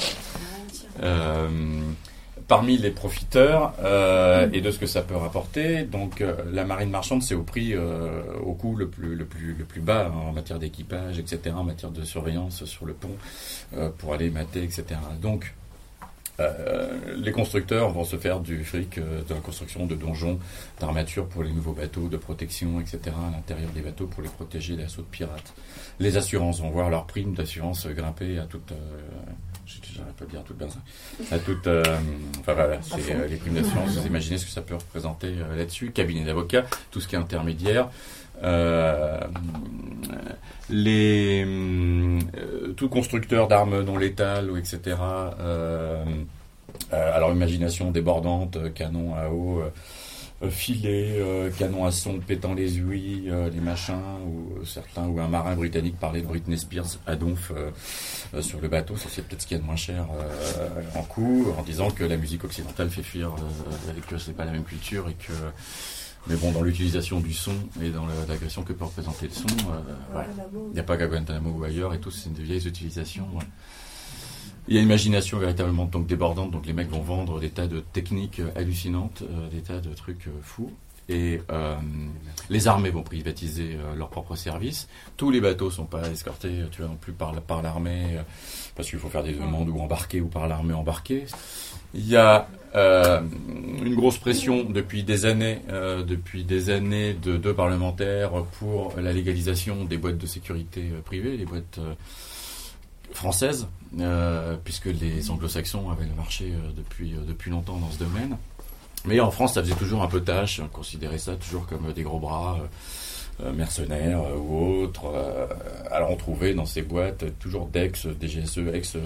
euh, Parmi les profiteurs euh, et de ce que ça peut rapporter, donc euh, la marine marchande, c'est au prix, euh, au coût le plus, le plus, le plus bas hein, en matière d'équipage, et cetera, en matière de surveillance sur le pont euh, pour aller mater, et cetera. Donc, euh, les constructeurs vont se faire du fric euh, de la construction de donjons, d'armatures pour les nouveaux bateaux, de protection, et cetera, à l'intérieur des bateaux pour les protéger des assauts de pirates. Les assurances vont voir leur prime d'assurance grimper à toute... Euh, j'arrête pas de dire à toute base, à toute, euh, enfin voilà, c'est euh, les primes d'assurance. Vous imaginez ce que ça peut représenter euh, là-dessus, cabinet d'avocats, tout ce qui est intermédiaire, euh, les euh, tout constructeur d'armes non létales ou et cetera. Euh, euh, alors imagination débordante, canon à eau. Euh, filets, euh, canons à son pétant les ouïes, euh, les machins, ou euh, certains, ou un marin britannique parlait de Britney Spears à Donf euh, euh, sur le bateau, ça c'est peut-être ce qu'il y a de moins cher euh, en coût, en disant que la musique occidentale fait fuir, euh, et que c'est pas la même culture, et que, mais bon, dans l'utilisation du son et dans l'agression que peut représenter le son, euh, ouais. Il n'y a pas qu'à Guantanamo ou ailleurs, et tout, c'est de vieilles utilisations, ouais. Il y a une imagination véritablement donc débordante, donc les mecs vont vendre des tas de techniques hallucinantes, euh, des tas de trucs euh, fous. et euh, les armées vont privatiser euh, leurs propres services. Tous les bateaux sont pas escortés, tu vois, non plus par, par l'armée, euh, parce qu'il faut faire des demandes ou embarquer ou par l'armée embarquée. Il y a euh, une grosse pression depuis des années, euh, depuis des années de deux parlementaires pour la légalisation des boîtes de sécurité euh, privées, les boîtes euh, françaises, euh, puisque les anglo-saxons avaient le marché euh, depuis, euh, depuis longtemps dans ce domaine. Mais en France, ça faisait toujours un peu tâche, on considérait ça toujours comme des gros bras euh, mercenaires euh, ou autres. Euh, alors on trouvait dans ces boîtes toujours d'ex-D G S E, ex-J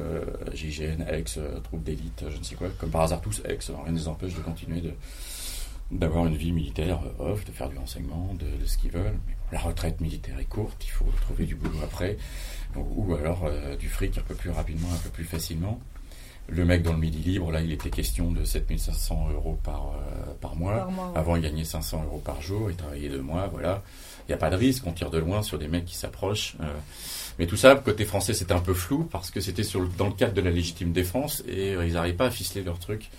G N, ex-troupes d'élite, je ne sais quoi, comme par hasard tous ex. Alors rien ne les empêche de continuer de, d'avoir une vie militaire euh, off, de faire du renseignement, de, de ce qu'ils veulent. Mais bon, la retraite militaire est courte, il faut trouver du boulot après, ou, ou alors euh, du fric un peu plus rapidement, un peu plus facilement. Le mec dans le Midi Libre, là, il était question de sept mille cinq cents euros par, euh, par mois. Par mois, ouais. Avant, il gagnait cinq cents euros par jour, il travaillait deux mois, voilà. Il n'y a pas de risque, on tire de loin sur des mecs qui s'approchent. Euh, mais tout ça, côté français, c'était un peu flou, parce que c'était sur le, dans le cadre de la légitime défense, et euh, ils n'arrivaient pas à ficeler leur truc.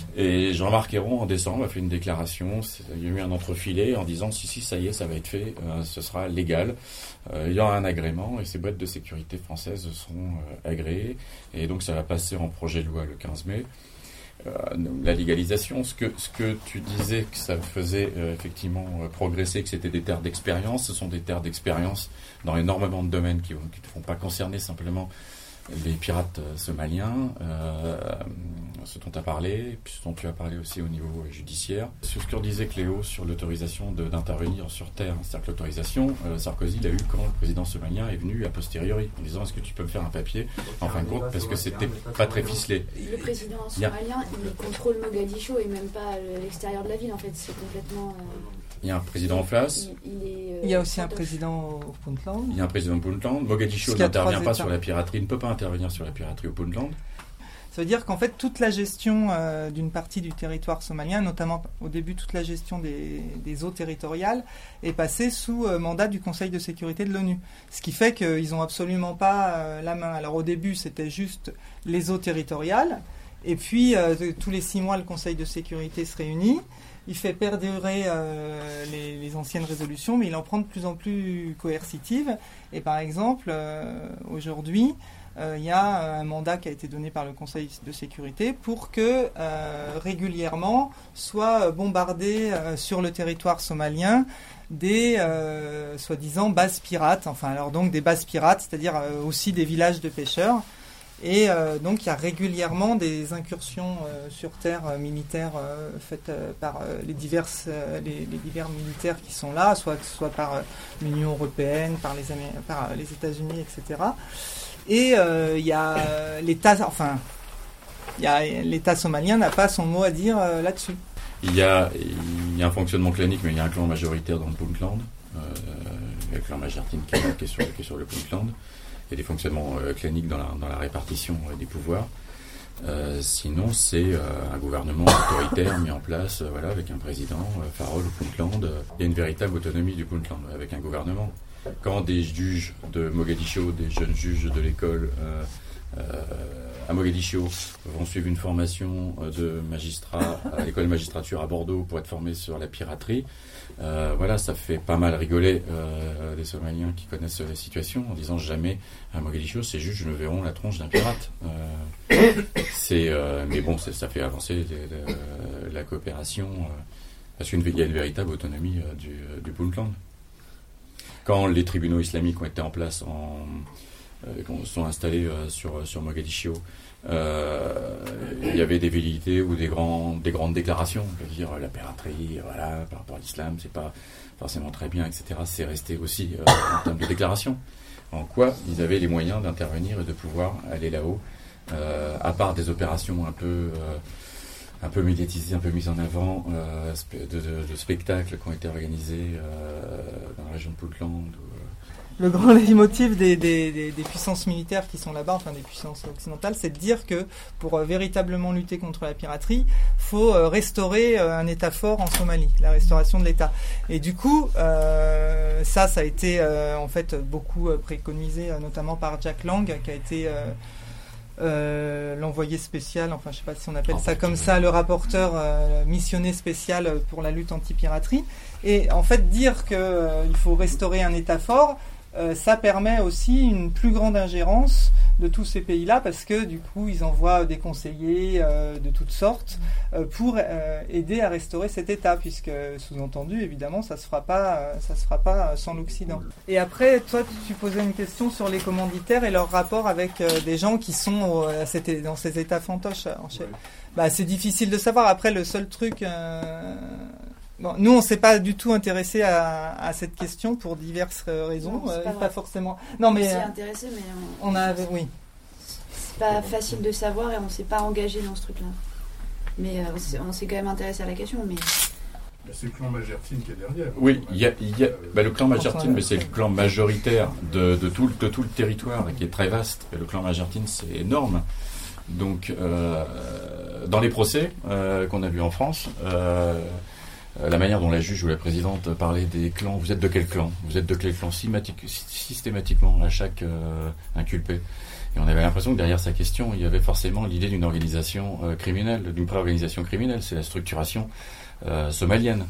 Et Jean-Marc Ayron, en décembre, a fait une déclaration, il y a eu un entrefilet en disant, si, si, ça y est, ça va être fait, euh, ce sera légal. Euh, il y aura un agrément, et ces boîtes de sécurité françaises seront euh, agréées, et donc ça va passer en projet de loi le quinze mai. Euh, la légalisation, ce que, ce que tu disais que ça faisait euh, effectivement euh, progresser, que c'était des terres d'expérience, ce sont des terres d'expérience dans énormément de domaines qui ne vont pas concerner simplement les pirates euh, somaliens, euh, ce dont tu as parlé, puis ce dont tu as parlé aussi au niveau euh, judiciaire. Sur ce que disait Cléo sur l'autorisation de, d'intervenir sur terre, c'est-à-dire que l'autorisation, euh, Sarkozy l'a eu quand le président somalien est venu a posteriori, en disant est-ce que tu peux me faire un papier, en fin de compte, parce que c'était pas très ficelé. Le président somalien, il contrôle Mogadiscio et même pas l'extérieur de la ville, en fait, c'est complètement... Euh... Il y a un président en place. Il, il, est, euh, il y a aussi un président au Puntland. Il y a un président au Puntland. Mogadiscio n'intervient pas sur la piraterie, ne peut pas intervenir sur la piraterie au Puntland. Ça veut dire qu'en fait, toute la gestion euh, d'une partie du territoire somalien, notamment au début toute la gestion des, des eaux territoriales, est passée sous euh, mandat du Conseil de sécurité de l'ONU. Ce qui fait qu'ils n'ont absolument pas euh, la main. Alors au début, c'était juste les eaux territoriales. Et puis, euh, tous les six mois, le Conseil de sécurité se réunit. Il fait perdurer euh, les, les anciennes résolutions, mais il en prend de plus en plus coercitives. Et par exemple, euh, aujourd'hui, euh, il y a un mandat qui a été donné par le Conseil de sécurité pour que euh, régulièrement soient bombardés euh, sur le territoire somalien des euh, soi-disant bases pirates. Enfin, alors donc des bases pirates, c'est-à-dire euh, aussi des villages de pêcheurs. Et euh, donc il y a régulièrement des incursions euh, sur terre euh, militaires euh, faites euh, par euh, les, diverses, euh, les, les divers militaires qui sont là, soit, soit par euh, l'Union européenne, par les, Amé- par euh, les États-Unis, et cetera. Et euh, il y a euh, l'État, enfin, il y a, l'État somalien n'a pas son mot à dire euh, là-dessus. Il y, a, il y a un fonctionnement clanique, mais il y a un clan majoritaire dans le Puntland, euh, le clan Majartin qui est sur, qui est sur le Puntland. Il y a des fonctionnements euh, claniques dans la, dans la répartition euh, des pouvoirs. Euh, sinon, c'est euh, un gouvernement autoritaire mis en place, euh, voilà, avec un président, euh, Farol au Puntland. Euh, il y a une véritable autonomie du Puntland, avec un gouvernement. Quand des juges de Mogadiscio, des jeunes juges de l'école euh, euh, à Mogadiscio vont suivre une formation de magistrat à l'école de magistrature à Bordeaux pour être formés sur la piraterie, Euh, voilà, ça fait pas mal rigoler euh, les Somaliens qui connaissent la situation en disant jamais à Mogadiscio ces juges ne verront la tronche d'un pirate. Euh, c'est, euh, mais bon, c'est, ça fait avancer les, les, la coopération euh, parce qu'il y a une véritable autonomie euh, du, du Puntland. Quand les tribunaux islamiques ont été en place, en, euh, quand sont installés euh, sur, sur Mogadiscio, Euh, il y avait des velléités ou des, grands, des grandes déclarations, je veux dire la piraterie, voilà, par rapport à l'islam, c'est pas forcément très bien, et cetera. C'est resté aussi euh, en termes de déclaration. En quoi ils avaient les moyens d'intervenir et de pouvoir aller là-haut, euh, à part des opérations un peu, euh, un peu médiatisées, un peu mises en avant, euh, de, de, de spectacles qui ont été organisés euh, dans la région de Puntland. Ou, Le grand leitmotiv des, des, des, des puissances militaires qui sont là-bas, enfin des puissances occidentales, c'est de dire que pour euh, véritablement lutter contre la piraterie, il faut euh, restaurer euh, un État fort en Somalie, la restauration de l'État. Et du coup, euh, ça, ça a été euh, en fait beaucoup euh, préconisé, euh, notamment par Jack Lang, qui a été euh, euh, l'envoyé spécial, enfin je sais pas si on appelle ça comme ça, le rapporteur euh, missionné spécial pour la lutte anti-piraterie. Et en fait, dire qu'il euh, faut restaurer un État fort, euh, ça permet aussi une plus grande ingérence de tous ces pays-là, parce que du coup, ils envoient des conseillers euh, de toutes sortes euh, pour euh, aider à restaurer cet État, puisque, sous-entendu, évidemment, ça se fera pas, euh, ça se fera pas sans l'Occident. Et après, toi, tu posais une question sur les commanditaires et leur rapport avec euh, des gens qui sont euh, à cet, dans ces États fantoches. En ouais. Bah, c'est difficile de savoir. Après, le seul truc... Euh, Bon, nous, on ne s'est pas du tout intéressé à, à cette question pour diverses raisons. Non, euh, pas, pas forcément. Non, mais on s'est euh, intéressé, mais on, on a, oui. C'est pas facile de savoir et on s'est pas engagé dans ce truc-là. Mais euh, on, s'est, on s'est quand même intéressé à la question. Mais c'est le clan Majertine qui est derrière. Oui, il y a, y a bah, le clan Majertine, mais c'est le clan majoritaire de, de, tout, de tout le territoire qui est très vaste. Et le clan Majertine, c'est énorme. Donc, euh, dans les procès euh, qu'on a vus en France. Euh, La manière dont la juge ou la présidente parlait des clans, vous êtes de quel clan ? Vous êtes de quel clan ? Systématiquement à chaque euh, inculpé. Et on avait l'impression que derrière sa question, il y avait forcément l'idée d'une organisation euh, criminelle, d'une pré-organisation criminelle. C'est la structuration euh, somalienne.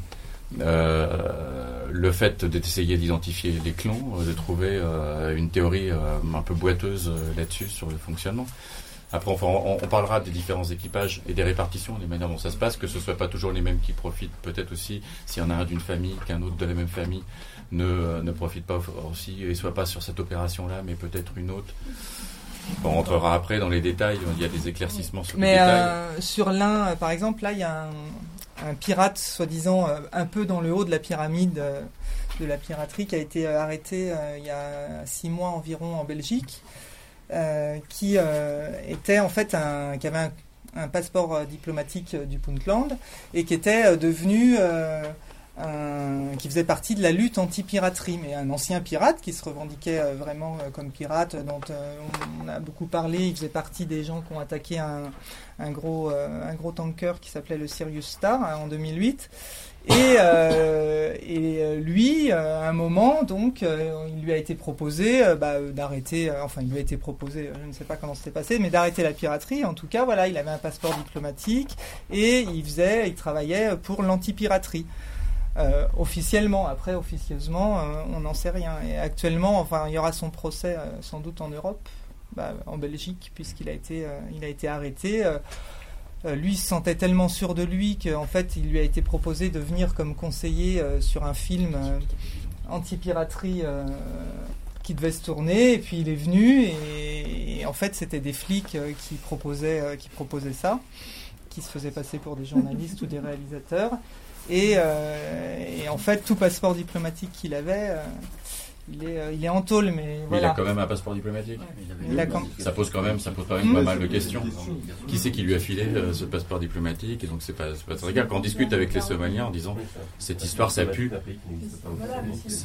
Euh, le fait d'essayer d'identifier les clans, euh, de trouver euh, une théorie euh, un peu boiteuse euh, là-dessus sur le fonctionnement. Après, on, on parlera des différents équipages et des répartitions, des manières dont ça se passe, que ce ne soit pas toujours les mêmes qui profitent. Peut-être aussi, s'il y en a un d'une famille, qu'un autre de la même famille ne, ne profite pas aussi et ne soit pas sur cette opération-là, mais peut-être une autre. On rentrera après dans les détails, il y a des éclaircissements sur mais les détails. Euh, sur l'un, par exemple, là, il y a un, un pirate, soi-disant, euh, un peu dans le haut de la pyramide euh, de la piraterie, qui a été euh, arrêté euh, il y a six mois environ en Belgique. Euh, qui euh, était en fait un, qui avait un, un passeport euh, diplomatique euh, du Puntland et qui était euh, devenu euh, un, qui faisait partie de la lutte anti-piraterie, mais un ancien pirate qui se revendiquait euh, vraiment euh, comme pirate, dont euh, on, on a beaucoup parlé. Il faisait partie des gens qui ont attaqué un, un gros euh, un gros tanker qui s'appelait le Sirius Star hein, en deux mille huit. Et, euh, et lui, à un moment, donc, euh, il lui a été proposé euh, bah, d'arrêter, euh, enfin, il lui a été proposé, je ne sais pas comment c'était passé, mais d'arrêter la piraterie. En tout cas, voilà, il avait un passeport diplomatique et il faisait, il travaillait pour l'anti-piraterie. Euh, officiellement, après, officieusement, euh, on n'en sait rien. Et actuellement, enfin, il y aura son procès euh, sans doute en Europe, bah, en Belgique, puisqu'il a été, euh, il a été arrêté. Euh, Euh, lui se sentait tellement sûr de lui qu'en fait il lui a été proposé de venir comme conseiller euh, sur un film euh, anti-piraterie euh, qui devait se tourner, et puis il est venu et, et en fait c'était des flics euh, qui proposaient euh, qui proposaient ça, qui se faisaient passer pour des journalistes ou des réalisateurs et, euh, et en fait tout passeport diplomatique qu'il avait euh, Il est, euh, il est en tôle, mais, mais voilà. Il a quand même un passeport diplomatique. Il a quand... Ça pose quand même, ça pose quand même mmh. pas mal de questions. Qui c'est qui lui a filé euh, ce passeport diplomatique ? Et donc c'est pas, c'est pas très grave. Quand on discute avec les Somaliens en disant cette histoire ça pue. Ça...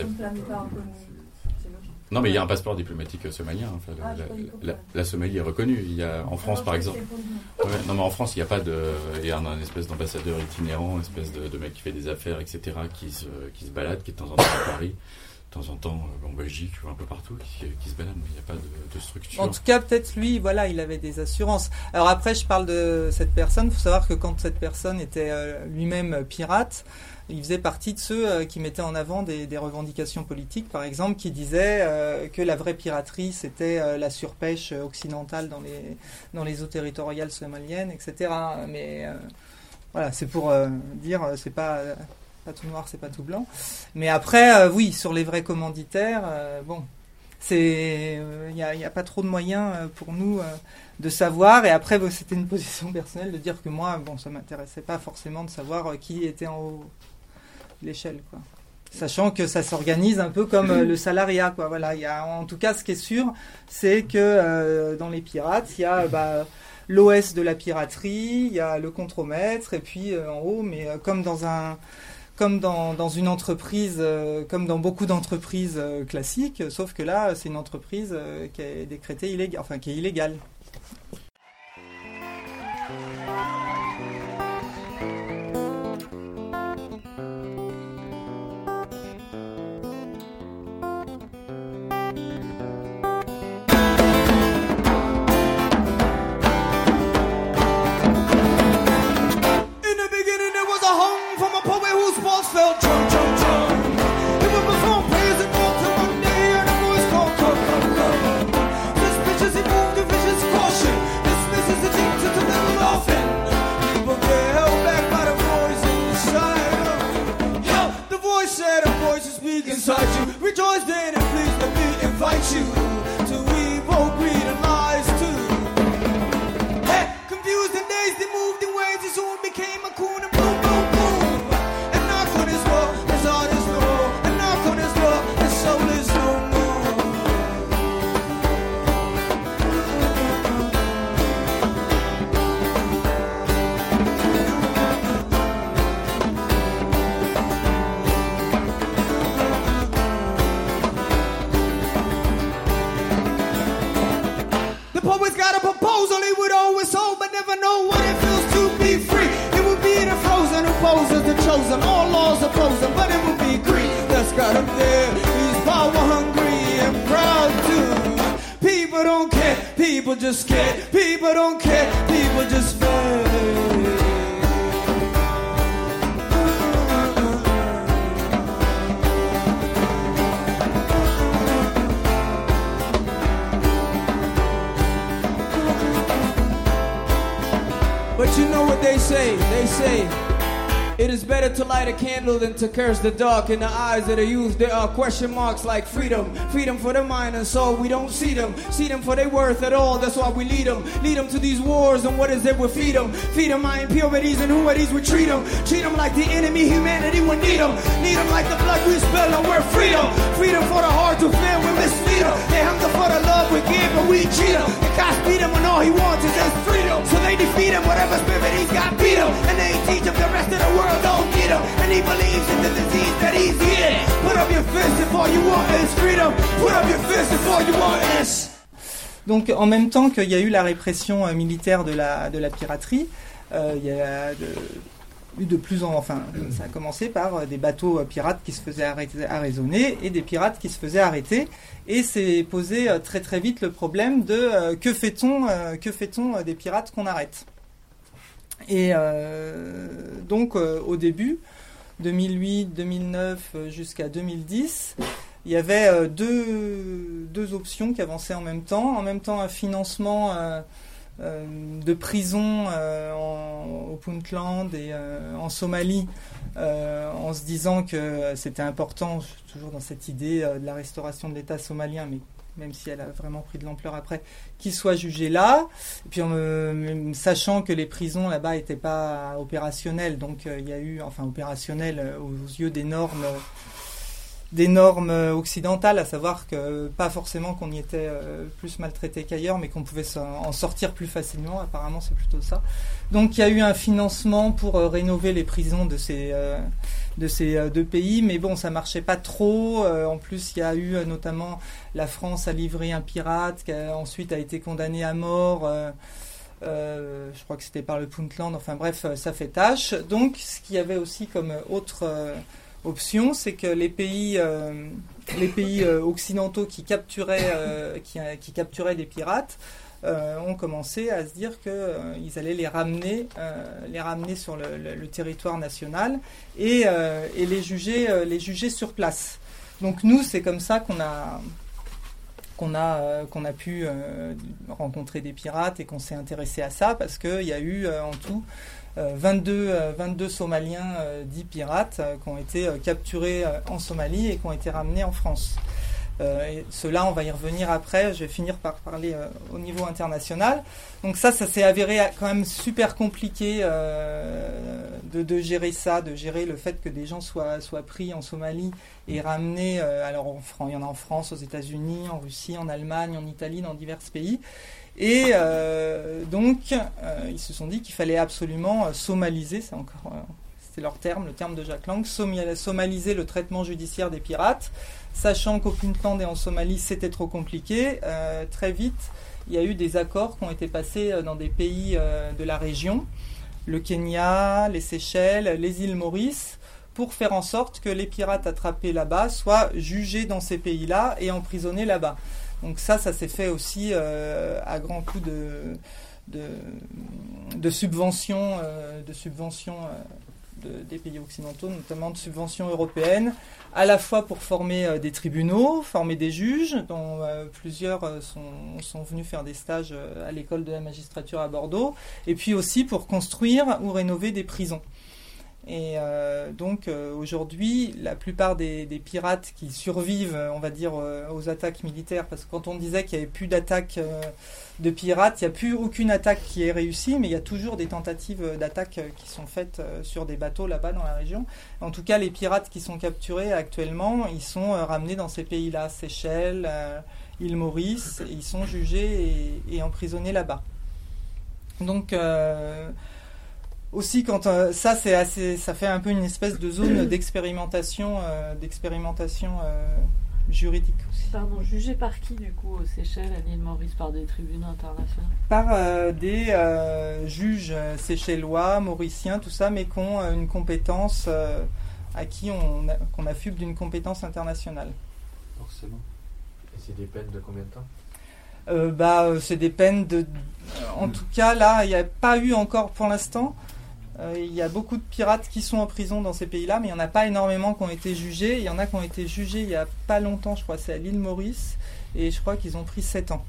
Non, mais il y a un passeport diplomatique somalien. Enfin, la, la, la, la Somalie est reconnue. Il y a en France, par exemple. Ouais, non, mais en France, il y a pas de, il y a un, un espèce d'ambassadeur itinérant, une espèce de, de mec qui fait des affaires, et cetera, qui se, qui se balade, qui est de temps en temps à Paris. De temps en temps en Belgique ou un peu partout qui, qui se baladent, mais il n'y a pas de, de structure. En tout cas, peut-être lui, voilà, il avait des assurances. Alors après, je parle de cette personne. Il faut savoir que quand cette personne était euh, lui-même pirate, il faisait partie de ceux euh, qui mettaient en avant des, des revendications politiques, par exemple, qui disaient euh, que la vraie piraterie, c'était euh, la surpêche occidentale dans les, dans les eaux territoriales somaliennes, et cetera. Mais euh, voilà, c'est pour euh, dire, c'est pas... Euh, pas tout noir, c'est pas tout blanc. Mais après, euh, oui, sur les vrais commanditaires, euh, bon, c'est, il euh, n'y a, a pas trop de moyens euh, pour nous euh, de savoir. Et après, bon, c'était une position personnelle de dire que moi, bon, ça m'intéressait pas forcément de savoir euh, qui était en haut de l'échelle, quoi. Sachant que ça s'organise un peu comme euh, le salariat, quoi. Voilà, il y a, en tout cas, ce qui est sûr, c'est que euh, dans les pirates, il y a bah, l'O S de la piraterie, il y a le contremaître, et puis euh, en haut, mais euh, comme dans un comme dans, dans une entreprise, euh, comme dans beaucoup d'entreprises euh, classiques, sauf que là, c'est une entreprise euh, qui est décrétée illégale, enfin qui est illégale. became a coon and boom, boom, boom. And knock on his door, his heart is no more. And knock on his door, his soul is no more. The poet's got a proposal he would always hold, but never know what it feels to be free. It would be the frozen who poses the chosen. All laws oppose him, but it would be greed that's got him there. He's power hungry and proud too. People don't care, people just scared. People don't care, people just fail. But you know what they say, they say it is better to light a candle than to curse the dark. In the eyes of the youth there are question marks like freedom. Freedom for the mind and soul, we don't see them. See them for their worth at all, that's why we lead them. Lead them to these wars and what is it we feed them. Feed them my impurities and who are these we treat them. Treat them like the enemy, humanity will need them. Need them like the blood we spill and we're freedom. Freedom for the heart to feel we mislead them. They hunger for the love we give but we cheat them. The cops beat him when all he wants is his freedom. So they defeat him, whatever spirit he's got beat him. And they teach him the rest of the world don't need him, and he believes in the disease that he's in. Put up your fist if all you want is freedom. Put up your fist if all you want is. Donc en même temps qu'il y a eu la répression euh, militaire de la, de la piraterie, euh, il y a de, eu de plus en... Enfin, ça a commencé par euh, des bateaux euh, pirates qui se faisaient arrêter, arraisonner et des pirates qui se faisaient arrêter. Et c'est posé euh, très très vite le problème de euh, que fait-on, euh, que fait-on euh, des pirates qu'on arrête. Et euh, donc euh, au début, deux mille huit, deux mille neuf jusqu'à deux mille dix, il y avait euh, deux, deux options qui avançaient en même temps. En même temps, un financement euh, euh, de prisons euh, en, au Puntland et euh, en Somalie, euh, en se disant que c'était important, toujours dans cette idée euh, de la restauration de l'État somalien, mais même si elle a vraiment pris de l'ampleur après, qu'il soit jugé là. Et puis en euh, sachant que les prisons là-bas n'étaient pas opérationnelles, donc euh, il y a eu, enfin opérationnelles euh, aux yeux des normes, euh, des normes occidentales, à savoir que pas forcément qu'on y était euh, plus maltraité qu'ailleurs, mais qu'on pouvait en sortir plus facilement. Apparemment, c'est plutôt ça. Donc il y a eu un financement pour euh, rénover les prisons de ces euh, de ces euh, deux pays, mais bon, ça marchait pas trop. Euh, en plus, il y a eu euh, notamment la France a livré un pirate qui a, ensuite a été condamné à mort. Euh, euh, je crois que c'était par le Puntland. Enfin bref, ça fait tâche. Donc, ce qu'il y avait aussi comme autre euh, option, c'est que les pays, euh, les pays euh, occidentaux qui capturaient, euh, qui, qui capturaient des pirates euh, ont commencé à se dire qu'ils euh, allaient les ramener, euh, les ramener sur le, le, le territoire national et, euh, et les juger, euh, les juger sur place. Donc nous, c'est comme ça qu'on a qu'on a euh, qu'on a pu euh, rencontrer des pirates et qu'on s'est intéressé à ça parce qu'il y a eu euh, en tout euh, vingt-deux, euh, vingt-deux Somaliens euh, dits pirates euh, qui ont été euh, capturés euh, en Somalie et qui ont été ramenés en France. Euh, et cela, on va y revenir après. Je vais finir par parler euh, au niveau international. Donc ça, ça s'est avéré quand même super compliqué euh, de, de gérer ça, de gérer le fait que des gens soient, soient pris en Somalie et ramenés. Euh, alors, en France, il y en a en France, aux États-Unis, en Russie, en Allemagne, en Italie, dans divers pays. Et euh, donc, euh, ils se sont dit qu'il fallait absolument euh, somaliser, c'est encore, euh, c'est leur terme, le terme de Jack Lang, somaliser le traitement judiciaire des pirates. Sachant qu'au Puntland et en Somalie, c'était trop compliqué, euh, très vite, il y a eu des accords qui ont été passés dans des pays euh, de la région, le Kenya, les Seychelles, les îles Maurice, pour faire en sorte que les pirates attrapés là-bas soient jugés dans ces pays-là et emprisonnés là-bas. Donc ça, ça s'est fait aussi euh, à grands coups de, de, de subventions, euh, de subventions euh, de, des pays occidentaux, notamment de subventions européennes, à la fois pour former euh, des tribunaux, former des juges, dont euh, plusieurs euh, sont, sont venus faire des stages euh, à l'école de la magistrature à Bordeaux, et puis aussi pour construire ou rénover des prisons. Et euh, donc euh, aujourd'hui, la plupart des, des pirates qui survivent, on va dire, euh, aux attaques militaires, parce que quand on disait qu'il n'y avait plus d'attaques euh, de pirates, il n'y a plus aucune attaque qui est réussie, mais il y a toujours des tentatives d'attaque euh, qui sont faites euh, sur des bateaux là-bas dans la région. En tout cas, les pirates qui sont capturés actuellement, ils sont euh, ramenés dans ces pays-là, Seychelles, euh, île Maurice, et ils sont jugés et, et emprisonnés là-bas. Donc... Euh, Aussi, quand euh, ça, c'est assez, ça fait un peu une espèce de zone d'expérimentation, euh, d'expérimentation euh, juridique aussi. Pardon, jugé par qui du coup aux Seychelles, à l'île Maurice, par des tribunaux internationaux? Par euh, des euh, juges seychellois, mauriciens, tout ça, mais qui ont euh, une compétence, euh, à qui on a, qu'on affuble d'une compétence internationale. Forcément. Et c'est des peines de combien de temps? euh, bah, c'est des peines de... En tout cas, là, il n'y a pas eu encore pour l'instant. Euh, il y a beaucoup de pirates qui sont en prison dans ces pays-là, mais il n'y en a pas énormément qui ont été jugés. Il y en a qui ont été jugés il n'y a pas longtemps, je crois, c'est à l'île Maurice, et je crois qu'ils ont pris sept ans.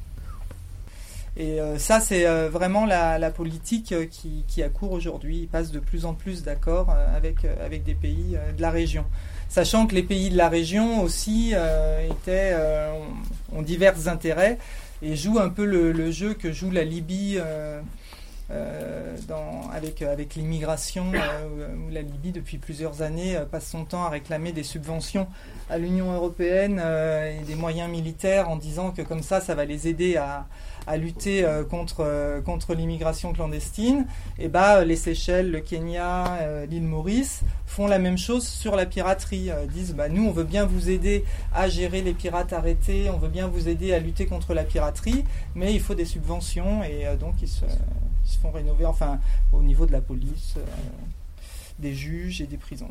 Et euh, ça, c'est euh, vraiment la, la politique euh, qui, qui a cours aujourd'hui. Ils passent de plus en plus d'accords euh, avec, euh, avec des pays euh, de la région. Sachant que les pays de la région aussi euh, étaient, euh, ont, ont divers intérêts et jouent un peu le, le jeu que joue la Libye euh, euh, dans, avec, avec l'immigration, euh, où la Libye, depuis plusieurs années, euh, passe son temps à réclamer des subventions à l'Union européenne euh, et des moyens militaires en disant que comme ça, ça va les aider à, à lutter euh, contre, euh, contre l'immigration clandestine. Et bah, les Seychelles, le Kenya, euh, l'île Maurice font la même chose sur la piraterie. Euh, disent, bah, nous, on veut bien vous aider à gérer les pirates arrêtés, on veut bien vous aider à lutter contre la piraterie, mais il faut des subventions, et euh, donc ils se, ils se font rénover, enfin, au niveau de la police, euh, des juges et des prisons.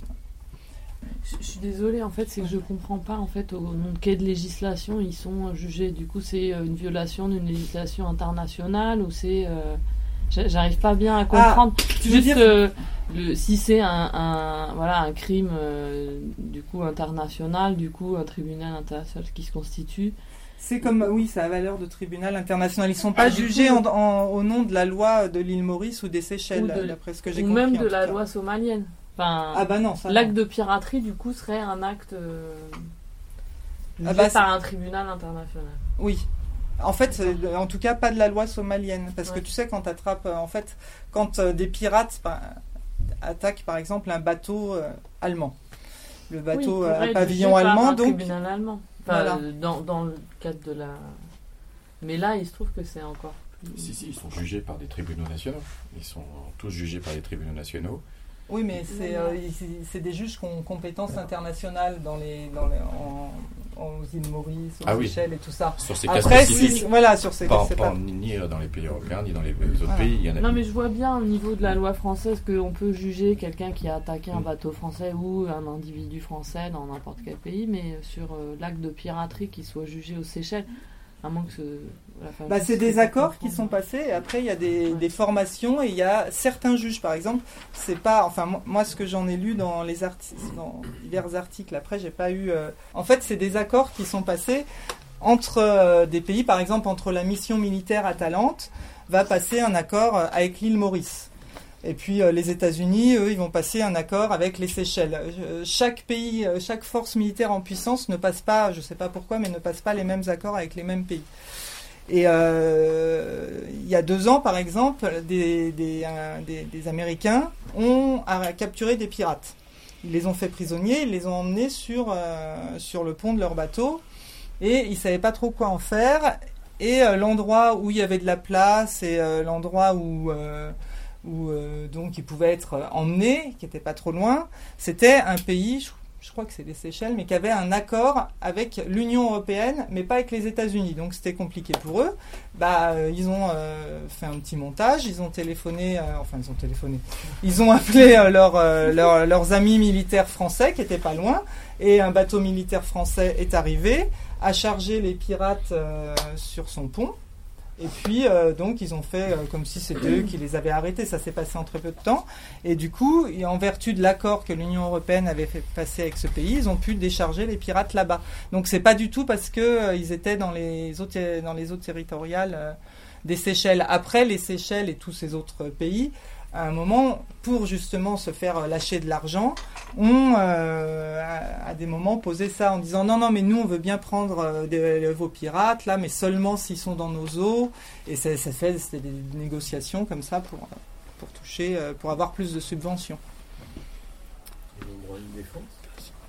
Je, je suis désolée, en fait, c'est que je comprends pas, en fait, au nom de quelle législation ils sont jugés. Du coup, c'est une violation d'une législation internationale ou c'est... Euh, j'arrive pas bien à comprendre. Ah, tu Juste veux dire... euh, le, si c'est un, un, voilà, un crime euh, du coup international, du coup un tribunal international qui se constitue. C'est comme, oui, ça a valeur de tribunal international. Ils sont pas Ah, jugés coup, en, en, au nom de la loi de l'île Maurice ou des Seychelles, ou de, d'après ce que j'ai ou compris. même de la cas. loi somalienne. Enfin, ah bah non, ça l'acte non. de piraterie, du coup, serait un acte euh, jugé ah bah, par un tribunal international. Oui. En fait, euh, en tout cas, pas de la loi somalienne. Parce ouais. que tu sais, quand tu attrapes, euh, en fait, quand euh, des pirates bah, attaquent, par exemple, un bateau euh, allemand. Le bateau oui, à euh, pavillon allemand, un donc... tribunal allemand. Enfin, voilà. euh, dans, dans le cadre de la... Mais là, il se trouve que c'est encore plus... Si, si, ils sont jugés par des tribunaux nationaux. Ils sont tous jugés par des tribunaux nationaux. Oui, mais c'est, euh, c'est des juges qui ont compétence internationale dans les, dans les, en, aux îles Maurice, aux ah Seychelles oui. et tout ça. Sur ces cas Après, spécifiques. si, voilà, sur ces pas, cas, pas pas... ni dans les pays européens, ni dans les autres voilà. pays. Il y en a non, mais je vois bien au niveau de la loi française qu'on peut juger quelqu'un qui a attaqué un bateau français ou un individu français dans n'importe quel pays, mais sur euh, l'acte de piraterie qui soit jugé aux Seychelles, à moins que ce... Bah, c'est des accords qui sont passés, et après il y a des, ouais. des formations, et il y a certains juges, par exemple, c'est pas, enfin moi ce que j'en ai lu dans les articles, dans divers articles, après j'ai pas eu, euh... en fait c'est des accords qui sont passés entre euh, des pays, par exemple entre la mission militaire Atalante va passer un accord avec l'île Maurice. Et puis euh, les États-Unis, eux, ils vont passer un accord avec les Seychelles. Euh, chaque pays, euh, chaque force militaire en puissance ne passe pas, je sais pas pourquoi, mais ne passe pas les mêmes accords avec les mêmes pays. Et euh, il y a deux ans, par exemple, des, des, euh, des, des Américains ont capturé des pirates. Ils les ont fait prisonniers, ils les ont emmenés sur, euh, sur le pont de leur bateau, et ils savaient pas trop quoi en faire. Et euh, l'endroit où il y avait de la place et euh, l'endroit où... Euh, où euh, donc ils pouvaient être emmenés, qui n'était pas trop loin, c'était un pays, je, je crois que c'est les Seychelles, mais qui avait un accord avec l'Union européenne, mais pas avec les États-Unis, donc c'était compliqué pour eux. Bah, euh, ils ont euh, fait un petit montage, ils ont téléphoné, euh, enfin ils ont téléphoné, ils ont appelé euh, leur, euh, leur, leurs amis militaires français qui étaient pas loin, et un bateau militaire français est arrivé, a chargé les pirates euh, sur son pont. Et puis, euh, donc, ils ont fait euh, comme si c'était eux qui les avaient arrêtés. Ça s'est passé en très peu de temps. Et du coup, en vertu de l'accord que l'Union européenne avait fait passer avec ce pays, ils ont pu décharger les pirates là-bas. Donc, c'est pas du tout parce que euh, ils étaient dans les eaux, dans les eaux territoriales euh, des Seychelles. Après, les Seychelles et tous ces autres pays à un moment, pour justement se faire lâcher de l'argent, ont euh, à, à des moments posé ça en disant non, non, mais nous on veut bien prendre euh, des, vos pirates là, mais seulement s'ils sont dans nos eaux. Et ça, ça fait c'était des négociations comme ça pour, pour toucher, euh, pour avoir plus de subventions. Ils ont droit à une défense. Pardon ?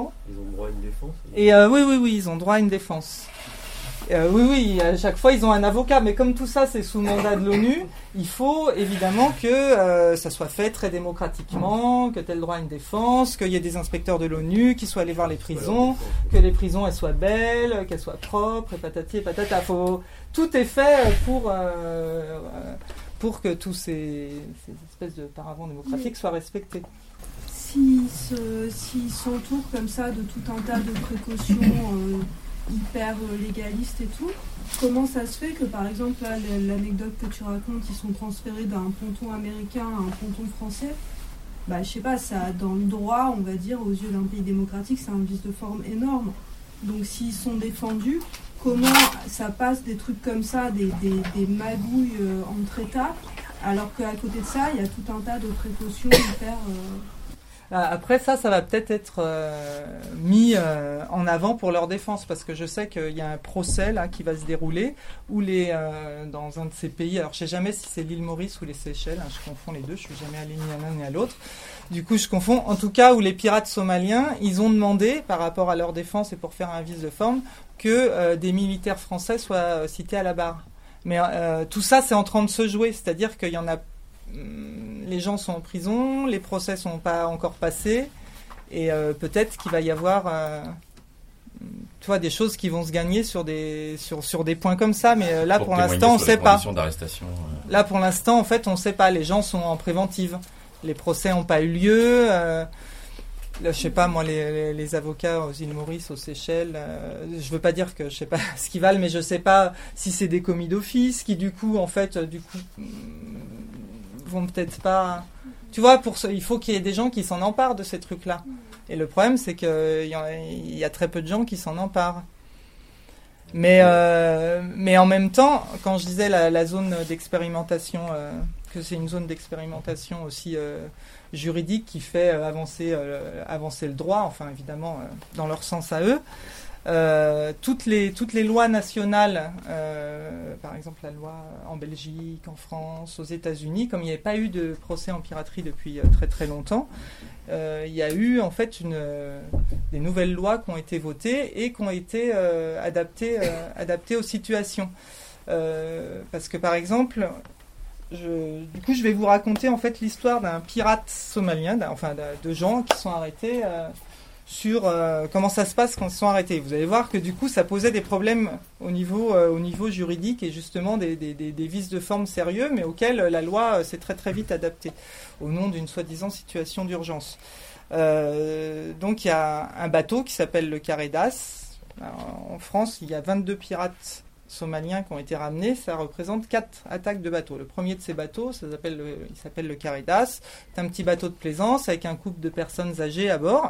Ils ont droit à une défense. Et euh, oui, oui, oui, ils ont droit à une défense. Euh, oui, oui, à chaque fois, ils ont un avocat. Mais comme tout ça, c'est sous mandat de l'ONU, il faut évidemment que euh, ça soit fait très démocratiquement, que tu aies le droit à une défense, qu'il y ait des inspecteurs de l'ONU qui soient allés voir les prisons, que les prisons, elles soient belles, qu'elles soient propres, et patati et patata. Faut... Tout est fait pour, euh, pour que tous ces, ces espèces de paravents démocratiques soient respectés. S'ils se, s'ils s'entourent comme ça de tout un tas de précautions euh, hyper légalistes et tout, comment ça se fait que par exemple là, l'anecdote que tu racontes, ils sont transférés d'un ponton américain à un ponton français, bah je sais pas, ça dans le droit, on va dire, aux yeux d'un pays démocratique, c'est un vice de forme énorme. Donc s'ils sont défendus, comment ça passe des trucs comme ça, des, des, des magouilles euh, entre États, alors qu'à côté de ça, il y a tout un tas de précautions hyper... Euh, Après ça, ça va peut-être être euh, mis euh, en avant pour leur défense, parce que je sais qu'il y a un procès là qui va se dérouler où les euh, dans un de ces pays, alors je sais jamais si c'est l'île Maurice ou les Seychelles, hein, je confonds les deux, je suis jamais allé ni à l'un ni à l'autre. Du coup, je confonds. En tout cas, où les pirates somaliens, ils ont demandé, par rapport à leur défense et pour faire un vice de forme, que euh, des militaires français soient euh, cités à la barre. Mais euh, tout ça, c'est en train de se jouer, c'est-à-dire qu'il y en a. Les gens sont en prison, les procès sont pas encore passés, et euh, peut-être qu'il va y avoir, euh, tu vois, des choses qui vont se gagner sur des sur sur des points comme ça. Mais euh, là, pour, pour l'instant, on sait pas. D'arrestation, euh... Là, pour l'instant, en fait, on sait pas. Les gens sont en préventive. Les procès n'ont pas eu lieu. Euh, là, je sais pas, moi, les, les, les avocats aux îles Maurice, aux Seychelles, euh, je veux pas dire que je sais pas ce qu'ils valent, mais je sais pas si c'est des commis d'office qui, du coup, en fait, du coup. Vont peut-être pas, tu vois, pour ce, il faut qu'il y ait des gens qui s'en emparent de ces trucs-là. Et le problème, c'est qu'il y, y a très peu de gens qui s'en emparent. Mais, euh, mais en même temps, quand je disais la, la zone d'expérimentation, euh, que c'est une zone d'expérimentation aussi euh, juridique qui fait avancer, euh, avancer le droit, enfin évidemment euh, dans leur sens à eux. Euh, toutes les toutes les lois nationales, euh, par exemple la loi en Belgique, en France, aux États-Unis, comme il n'y avait pas eu de procès en piraterie depuis euh, très très longtemps, euh, il y a eu en fait une euh, des nouvelles lois qui ont été votées et qui ont été euh, adaptées euh, adaptées aux situations. Euh, parce que par exemple, je, du coup, je vais vous raconter en fait l'histoire d'un pirate somalien, d'un, enfin de gens qui sont arrêtés. Euh, sur euh, comment ça se passe quand ils sont arrêtés. Vous allez voir que du coup ça posait des problèmes au niveau, euh, au niveau juridique et justement des, des, des, des vices de forme sérieux, mais auxquels la loi euh, s'est très très vite adaptée au nom d'une soi-disant situation d'urgence. Euh, donc il y a un bateau qui s'appelle le Caredas. Alors, en France, il y a vingt-deux pirates somaliens qui ont été ramenés. Ça représente quatre attaques de bateaux. Le premier de ces bateaux, ça s'appelle le, il s'appelle le Caredas. C'est un petit bateau de plaisance avec un couple de personnes âgées à bord.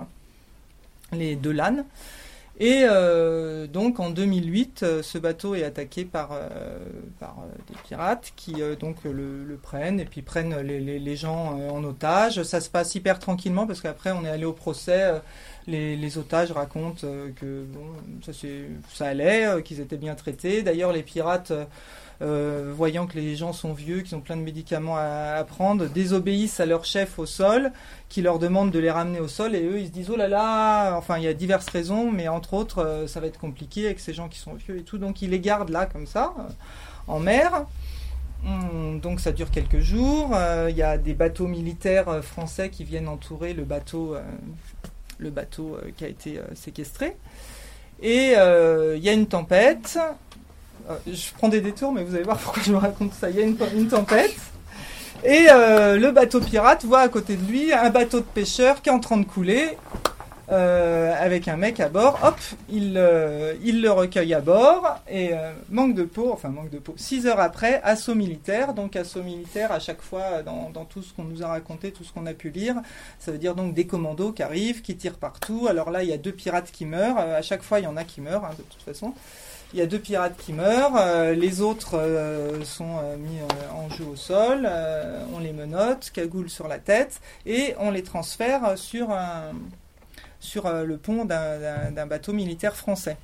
Les deux LAN. Et euh, donc en deux mille huit, euh, ce bateau est attaqué par, euh, par euh, des pirates qui euh, donc le, le prennent et puis prennent les, les, les gens euh, en otage. Ça se passe hyper tranquillement parce qu'après on est allé au procès. Euh, les, les otages racontent euh, que bon, ça, c'est, ça allait, euh, qu'ils étaient bien traités. D'ailleurs les pirates, euh, voyant que les gens sont vieux, qu'ils ont plein de médicaments à, à prendre, désobéissent à leur chef au sol, qui leur demande de les ramener au sol, et eux ils se disent oh là là, enfin il y a diverses raisons, mais entre autres euh, ça va être compliqué avec ces gens qui sont vieux et tout, donc ils les gardent là comme ça euh, en mer. Hum, donc ça dure quelques jours. Il euh, y a des bateaux militaires euh, français qui viennent entourer le bateau, euh, le bateau euh, qui a été euh, séquestré, et il euh, y a une tempête. Euh, je prends des détours, mais vous allez voir pourquoi je me raconte ça. Il y a une, une tempête. Et euh, le bateau pirate voit à côté de lui un bateau de pêcheurs qui est en train de couler. euh, avec un mec à bord. Hop, il, euh, il le recueille à bord et euh, manque de peau, enfin manque de peau. Six heures après, assaut militaire. Donc assaut militaire à chaque fois dans, dans tout ce qu'on nous a raconté, tout ce qu'on a pu lire. Ça veut dire donc des commandos qui arrivent, qui tirent partout. Alors là, il y a deux pirates qui meurent. Euh, à chaque fois, il y en a qui meurent, hein, de toute façon. Il y a deux pirates qui meurent, euh, les autres euh, sont euh, mis euh, en jeu au sol, euh, on les menotte, cagoule sur la tête, et on les transfère sur, un, sur euh, le pont d'un, d'un, d'un bateau militaire français.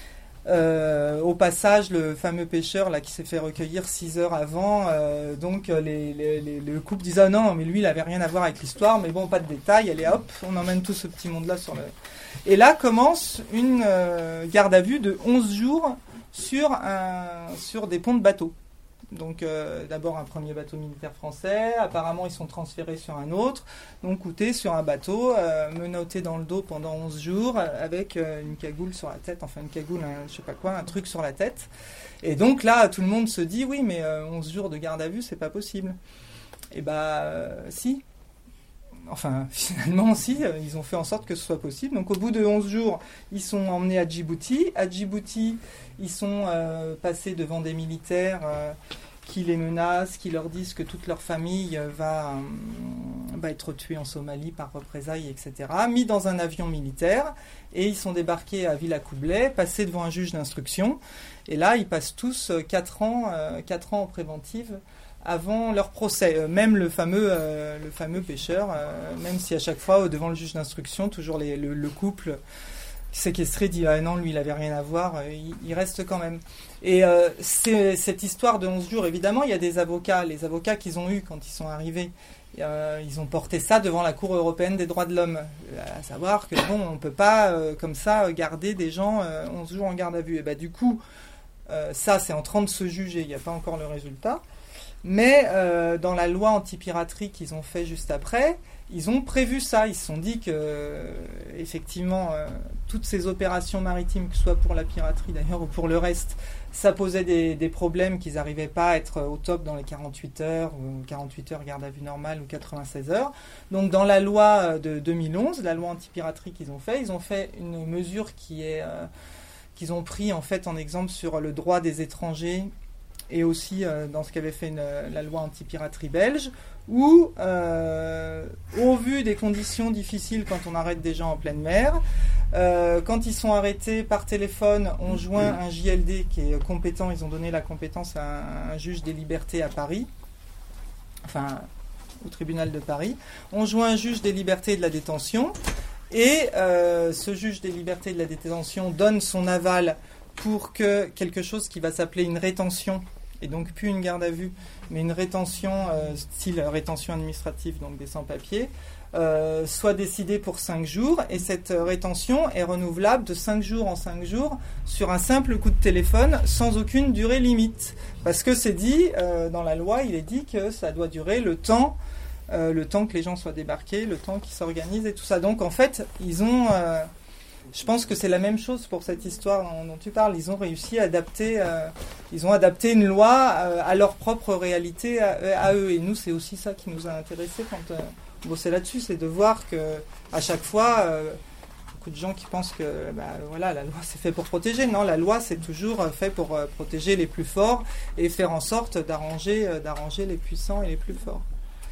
Euh, au passage, le fameux pêcheur là qui s'est fait recueillir six heures avant, euh, donc les, les, les, le couple disait ah non, mais lui il avait rien à voir avec l'histoire, mais bon, pas de détails, allez hop, on emmène tout ce petit monde-là sur le... Et là commence une euh, garde à vue de onze jours sur, un, sur des ponts de bateaux. Donc euh, d'abord un premier bateau militaire français, apparemment ils sont transférés sur un autre, donc coutés sur un bateau, euh, menottés dans le dos pendant onze jours, avec euh, une cagoule sur la tête, enfin une cagoule, un, je sais pas quoi, un truc sur la tête. Et donc là tout le monde se dit oui mais euh, onze jours de garde à vue c'est pas possible. Et bah euh, si. Enfin, finalement, si, ils ont fait en sorte que ce soit possible. Donc, au bout de onze jours, ils sont emmenés à Djibouti. À Djibouti, ils sont euh, passés devant des militaires euh, qui les menacent, qui leur disent que toute leur famille euh, va, euh, va être tuée en Somalie par représailles, et cetera. Mis dans un avion militaire. Et ils sont débarqués à Villa Coublay, passés devant un juge d'instruction. Et là, ils passent tous quatre ans, euh, quatre ans en préventive avant leur procès. Euh, même le fameux, euh, le fameux pêcheur, euh, même si à chaque fois, euh, devant le juge d'instruction, toujours les, le, le couple séquestré dit ah non, lui il avait rien à voir, euh, il, il reste quand même. Et euh, c'est, cette histoire de onze jours, évidemment, il y a des avocats, les avocats qu'ils ont eus quand ils sont arrivés, euh, ils ont porté ça devant la Cour européenne des droits de l'homme, à savoir que bon, on peut pas euh, comme ça garder des gens euh, onze jours en garde à vue. Et bah du coup, euh, ça c'est en train de se juger, il n'y a pas encore le résultat. Mais euh, dans la loi anti-piraterie qu'ils ont fait juste après, ils ont prévu ça. Ils se sont dit que, euh, effectivement, euh, toutes ces opérations maritimes, que ce soit pour la piraterie d'ailleurs ou pour le reste, ça posait des, des problèmes qu'ils n'arrivaient pas à être au top dans les quarante-huit heures, ou quarante-huit heures garde à vue normale, ou quatre-vingt-seize heures. Donc dans la loi de deux mille onze, la loi anti-piraterie qu'ils ont fait, ils ont fait une mesure qui est, euh, qu'ils ont pris en fait en exemple sur le droit des étrangers, et aussi euh, dans ce qu'avait fait une, la loi anti-piraterie belge, où, euh, au vu des conditions difficiles quand on arrête des gens en pleine mer, euh, quand ils sont arrêtés par téléphone, on joint un J L D qui est compétent, ils ont donné la compétence à un, un juge des libertés à Paris, enfin au tribunal de Paris, on joint un juge des libertés et de la détention, et euh, ce juge des libertés et de la détention donne son aval pour que quelque chose qui va s'appeler une rétention, et donc plus une garde à vue, mais une rétention, euh, style rétention administrative, donc des sans-papiers, euh, soit décidée pour cinq jours, et cette rétention est renouvelable de cinq jours en cinq jours sur un simple coup de téléphone, sans aucune durée limite. Parce que c'est dit, euh, dans la loi, il est dit que ça doit durer le temps, euh, le temps que les gens soient débarqués, le temps qu'ils s'organisent et tout ça. Donc en fait, ils ont... Euh, Je pense que c'est la même chose pour cette histoire dont, dont tu parles. Ils ont réussi à adapter, euh, ils ont adapté une loi euh, à leur propre réalité, à, à eux. Et nous, c'est aussi ça qui nous a intéressés quand euh, on bossait là-dessus, c'est de voir que à chaque fois, euh, beaucoup de gens qui pensent que, bah, voilà, la loi c'est fait pour protéger. Non, la loi c'est toujours fait pour euh, protéger les plus forts et faire en sorte d'arranger, euh, d'arranger les puissants et les plus forts.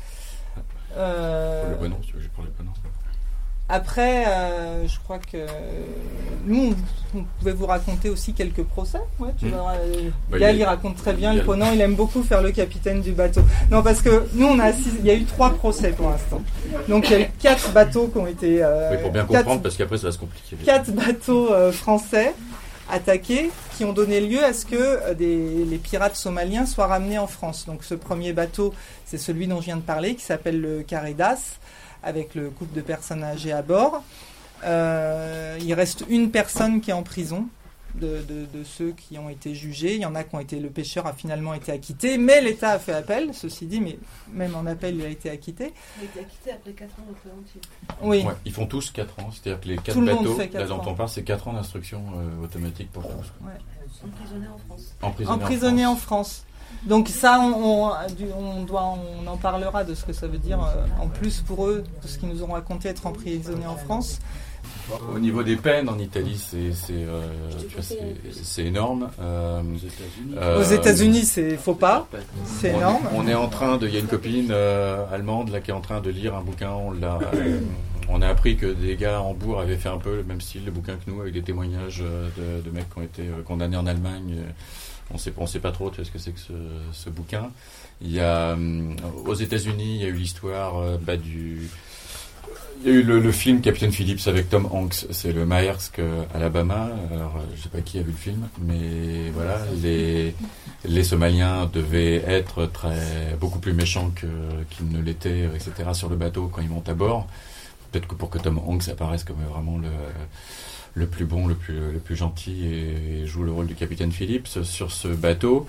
Euh... Le prénom, si tu veux, je prends le prénom. Après, euh, je crois que nous, on, on pouvait vous raconter aussi quelques procès. Ouais, tu mmh. vois, euh, bah, Gaël, il, il raconte très bien le Ponant, il aime beaucoup faire le capitaine du bateau. Non, parce que nous, on a assisté, il y a eu trois procès pour l'instant. Donc, il y a eu quatre bateaux qui ont été... Euh, oui, pour bien quatre, comprendre, parce qu'après, ça va se compliquer. Quatre bateaux euh, français attaqués qui ont donné lieu à ce que euh, des, les pirates somaliens soient ramenés en France. Donc, ce premier bateau, c'est celui dont je viens de parler, qui s'appelle le Carré d'As, avec le couple de personnes âgées à bord. Euh, il reste une personne qui est en prison de, de, de ceux qui ont été jugés. Il y en a qui ont été... Le pêcheur a finalement été acquitté, mais l'État a fait appel, ceci dit, mais même en appel, il a été acquitté. Il a été acquitté après quatre ans de préventive. Oui. Ouais, ils font tous quatre ans, c'est-à-dire que les quatre bateaux, là dont on parle, c'est quatre ans d'instruction euh, automatique pour tous. Ouais. Emprisonnés en France. Emprisonnés, Emprisonnés en en France. France. Donc ça, on, on, on, doit, on en parlera de ce que ça veut dire euh, en plus pour eux, de ce qu'ils nous ont raconté être emprisonnés en France. Au niveau des peines en Italie, c'est c'est euh, tu vois, c'est, c'est énorme. Euh, euh, Aux États-Unis, c'est faut pas, c'est on énorme. Est, on est en train de, il y a une copine euh, allemande là qui est en train de lire un bouquin. On l'a, euh, on a appris que des gars à Hambourg avaient fait un peu le même style de bouquin que nous, avec des témoignages de, de mecs qui ont été condamnés en Allemagne. On sait, on sait pas trop tu vois, ce que c'est que ce, ce bouquin. Il y a euh, aux États-Unis, il y a eu l'histoire euh, bah, du Il y a eu le, le film Captain Phillips avec Tom Hanks, c'est le Maersk Alabama. Alors, je sais pas qui a vu le film, mais voilà, les, les Somaliens devaient être très, beaucoup plus méchants que, qu'ils ne l'étaient, et cetera, sur le bateau quand ils montent à bord. Peut-être que pour que Tom Hanks apparaisse comme vraiment le, le plus bon, le plus, le plus gentil et, et joue le rôle du Capitaine Phillips sur ce bateau.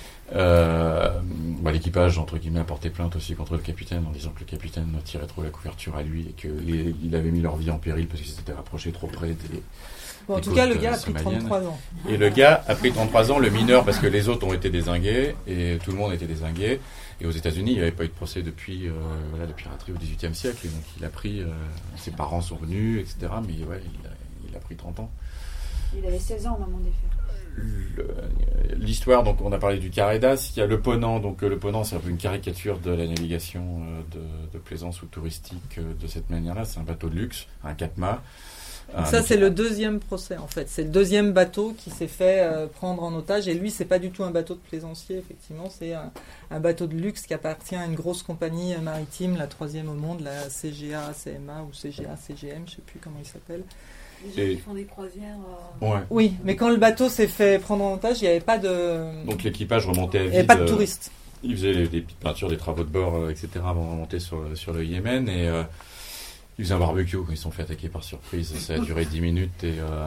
Euh, bah, l'équipage entre guillemets a porté plainte aussi contre le capitaine en disant que le capitaine tirait trop la couverture à lui et qu'il avait mis leur vie en péril parce qu'ils s'étaient rapprochés trop près des, bon, en des tout cas le côtes gars a pris somaliennes. trente-trois ans Et le gars a pris trente-trois ans, le mineur, parce que les autres ont été dézingués et tout le monde était dézingué. Et aux États-Unis il n'y avait pas eu de procès depuis euh, voilà, la piraterie au dix-huitième siècle, et donc il a pris euh, ses parents sont venus, etc., mais ouais, il a, il a pris trente ans. Il avait seize ans au moment des faits. Le, l'histoire, donc on a parlé du carré d'As, il y a le Ponant, donc le Ponant c'est un peu une caricature de la navigation de, de plaisance ou touristique de cette manière-là, c'est un bateau de luxe, un quatre-mâts. Un ça c'est le deuxième procès en fait, c'est le deuxième bateau qui s'est fait euh, prendre en otage, et lui c'est pas du tout un bateau de plaisancier effectivement, c'est un, un bateau de luxe qui appartient à une grosse compagnie maritime, la troisième au monde, la C G A C M A ou C G A C G M, je sais plus comment il s'appelle. Les gens Et... qui font des croisières. Euh... Ouais. Oui, mais quand le bateau s'est fait prendre en otage, il n'y avait pas de. Donc l'équipage remontait à vide. Il n'y avait pas de touristes. Euh, ils faisaient des, des petites peintures, des travaux de bord, euh, et cetera avant de remonter sur, sur le Yémen. Et euh, ils faisaient un barbecue quand ils se sont fait attaquer par surprise. Ça a duré dix minutes. Et, euh,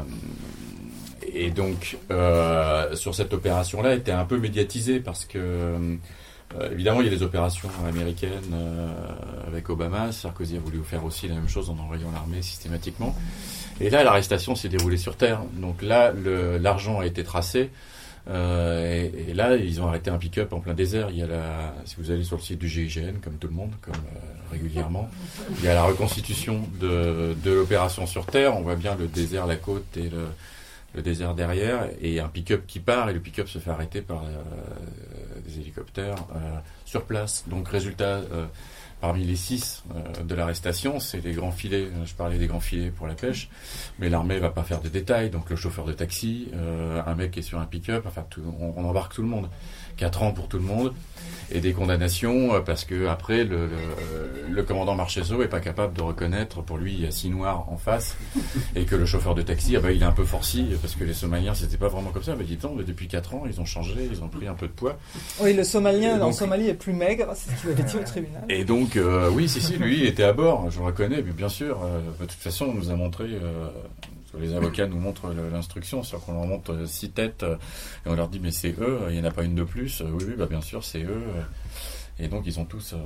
et donc, euh, sur cette opération-là, était un peu médiatisée parce que. Euh, Euh, évidemment, il y a des opérations américaines euh, avec Obama. Sarkozy a voulu faire aussi la même chose en envoyant l'armée systématiquement. Et là, l'arrestation s'est déroulée sur terre. Donc là, le, l'argent a été tracé. Euh, et, et là, ils ont arrêté un pick-up en plein désert. Il y a la, si vous allez sur le site du G I G N, comme tout le monde, comme euh, régulièrement, il y a la reconstitution de, de l'opération sur terre. On voit bien le désert, la côte et le, le désert derrière, et un pick-up qui part, et le pick-up se fait arrêter par euh, des hélicoptères euh, sur place. Donc résultat, euh, parmi les six euh, de l'arrestation, c'est les grands filets, je parlais des grands filets pour la pêche, mais l'armée va pas faire de détails, donc le chauffeur de taxi, euh, un mec qui est sur un pick-up, enfin tout, on, on embarque tout le monde. quatre ans pour tout le monde, et des condamnations parce que après le, le, le commandant Marcheseau est pas capable de reconnaître, pour lui il y a six noirs en face, et que le chauffeur de taxi, ah bah, il est un peu forci parce que les Somaliens c'était pas vraiment comme ça, mais dis-donc, depuis quatre ans ils ont changé, ils ont pris un peu de poids. Oui, le Somalien donc, en Somalie est plus maigre, c'est ce qu'il avait dit au tribunal. Et donc euh, oui, si si, lui il était à bord, je le reconnais, mais bien sûr, euh, de toute façon on nous a montré. Euh, Les avocats nous montrent l'instruction, c'est-à-dire qu'on leur montre six têtes et on leur dit mais c'est eux, il n'y en a pas une de plus. Oui, oui, bah bien sûr c'est eux. Et donc ils ont tous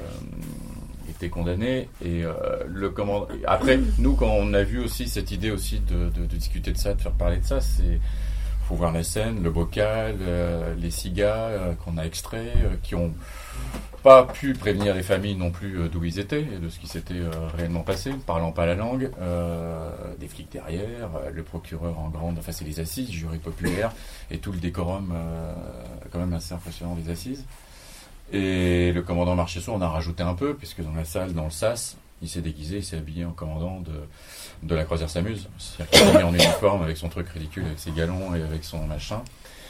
euh, été condamnés. Et euh, le commandant. Après, nous quand on a vu aussi cette idée aussi de, de, de discuter de ça, de faire parler de ça, c'est faut voir la scène, le bocal, euh, les cigas euh, qu'on a extraits, euh, qui ont pas pu prévenir les familles non plus euh, d'où ils étaient et de ce qui s'était euh, réellement passé, parlant pas la langue, euh, des flics derrière, euh, le procureur en grande, enfin c'est les assises, jury populaire, et tout le décorum euh, quand même assez impressionnant des assises. Et le commandant Marcheseau en a rajouté un peu, puisque dans la salle, dans le sas, il s'est déguisé, il s'est habillé en commandant de, de la croisière s'amuse. C'est-à-dire qu'il s'est mis en uniforme avec son truc ridicule, avec ses galons et avec son machin,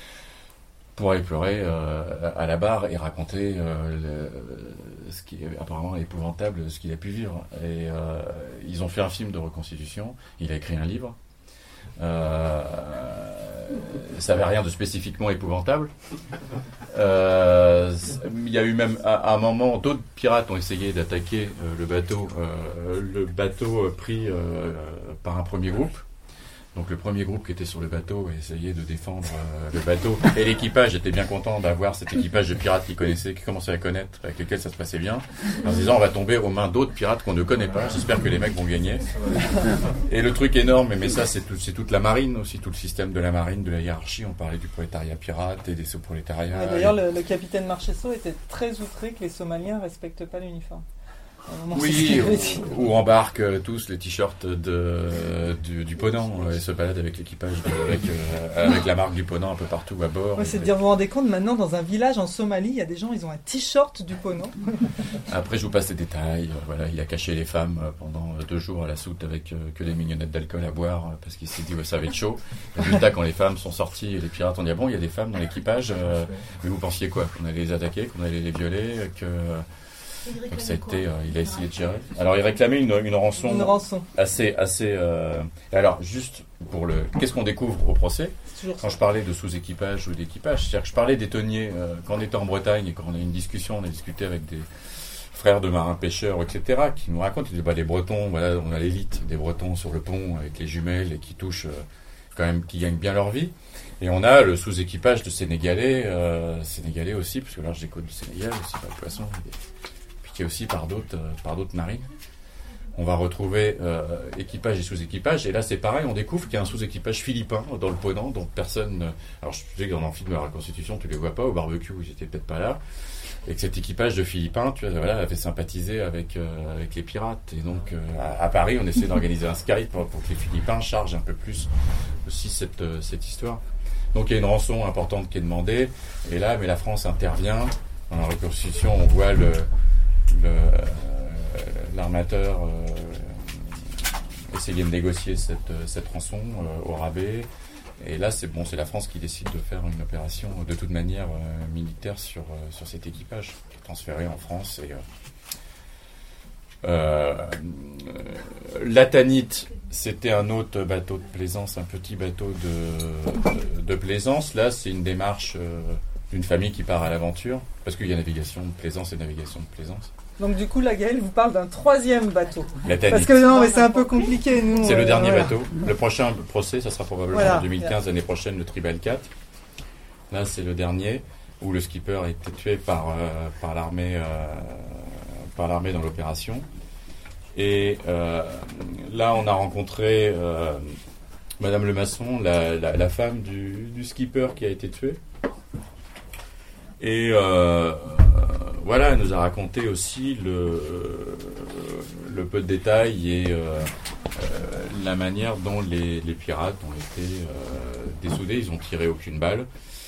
pour aller pleurer euh, à la barre et raconter euh, le, ce qui est apparemment épouvantable, ce qu'il a pu vivre. Et euh, ils ont fait un film de reconstitution, il a écrit un livre. Euh, ça n'avait rien de spécifiquement épouvantable. Euh, il y a eu même à, à un moment, d'autres pirates ont essayé d'attaquer euh, le bateau, euh, le bateau pris euh, par un premier groupe. Donc le premier groupe qui était sur le bateau essayait de défendre euh, le bateau. Et l'équipage était bien content d'avoir cet équipage de pirates qu'ils connaissaient, qui commençaient à connaître, avec lesquels ça se passait bien. En se disant, on va tomber aux mains d'autres pirates qu'on ne connaît pas. J'espère que les mecs vont gagner. Et le truc énorme, mais ça c'est, tout, c'est toute la marine aussi, tout le système de la marine, de la hiérarchie. On parlait du prolétariat pirate et des sous-prolétariats. Ouais, d'ailleurs, le, le capitaine Marchesso était très outré que les Somaliens ne respectent pas l'uniforme. Oui, ou, ou embarquent euh, tous les t-shirts de, euh, du, du Ponant euh, et se baladent avec l'équipage, de, avec, euh, avec la marque du Ponant un peu partout à bord. Ouais, c'est de dire, vous vous rendez compte, maintenant dans un village en Somalie, il y a des gens, ils ont un t-shirt du Ponant. Après, je vous passe les détails. Euh, voilà, il a caché les femmes euh, pendant deux jours à la soute avec euh, que des mignonnettes d'alcool à boire euh, parce qu'il s'est dit, ouais, ça va être chaud. Résultat, quand les femmes sont sorties et les pirates ont dit, ah bon, il y a des femmes dans l'équipage, euh, mais vous pensiez quoi? Qu'on allait les attaquer, qu'on allait les violer, que... Donc ça a été, euh, il a essayé de gérer. Alors il réclamait une, une rançon, une rançon. assez, assez. Euh... Alors juste pour le, qu'est-ce qu'on découvre au procès? Quand je parlais de sous-équipage ou d'équipage, c'est-à-dire que je parlais des tonniers euh, quand on était en Bretagne et quand on a eu une discussion, on a discuté avec des frères de marins pêcheurs, et cetera, qui nous racontent, ils disent, bah, les Bretons, voilà, on a l'élite des Bretons sur le pont avec les jumelles et qui touchent euh, quand même, qui gagnent bien leur vie. Et on a le sous-équipage de Sénégalais, euh, Sénégalais aussi, parce que là j'ai côte du Sénégal aussi par le poisson. Qui est aussi par d'autres, euh, par d'autres marines. On va retrouver euh, équipage et sous-équipage, et là c'est pareil, on découvre qu'il y a un sous-équipage philippin dans le Ponant, dont personne... Euh, alors je sais que dans le film de la Reconstitution, tu les vois pas, au barbecue, ils étaient peut-être pas là, et que cet équipage de Philippins, tu vois, voilà, avait sympathisé avec, euh, avec les pirates, et donc euh, à, à Paris, on essaie d'organiser un Skype pour, pour que les Philippins chargent un peu plus aussi cette, euh, cette histoire. Donc il y a une rançon importante qui est demandée, et là, mais la France intervient, dans la Reconstitution, on voit le... Le, euh, l'armateur euh, essayait de négocier cette, cette rançon euh, au rabais, et là c'est bon, c'est la France qui décide de faire une opération de toute manière euh, militaire sur, euh, sur cet équipage qui est transféré en France. Et euh, euh, l'Atanite, c'était un autre bateau de plaisance, un petit bateau de, de, de plaisance. Là c'est une démarche euh, d'une famille qui part à l'aventure, parce qu'il y a navigation de plaisance et navigation de plaisance. Donc du coup, la Gaëlle vous parle d'un troisième bateau. L'Atanite. Parce que non, mais c'est un peu compliqué, nous. C'est euh, le dernier voilà. bateau. Le prochain procès, ça sera probablement voilà. en deux mille quinze, l'année prochaine, le Tribal quatre. Là, c'est le dernier, où le skipper a été tué par, euh, par l'armée euh, par l'armée dans l'opération. Et euh, là, on a rencontré euh, Madame Lemasson, la, la, la femme du, du skipper qui a été tué. Et euh, voilà, elle nous a raconté aussi le, le peu de détails et euh, euh, la manière dont les, les pirates ont été euh, dessoudés. Ils ont tiré aucune balle.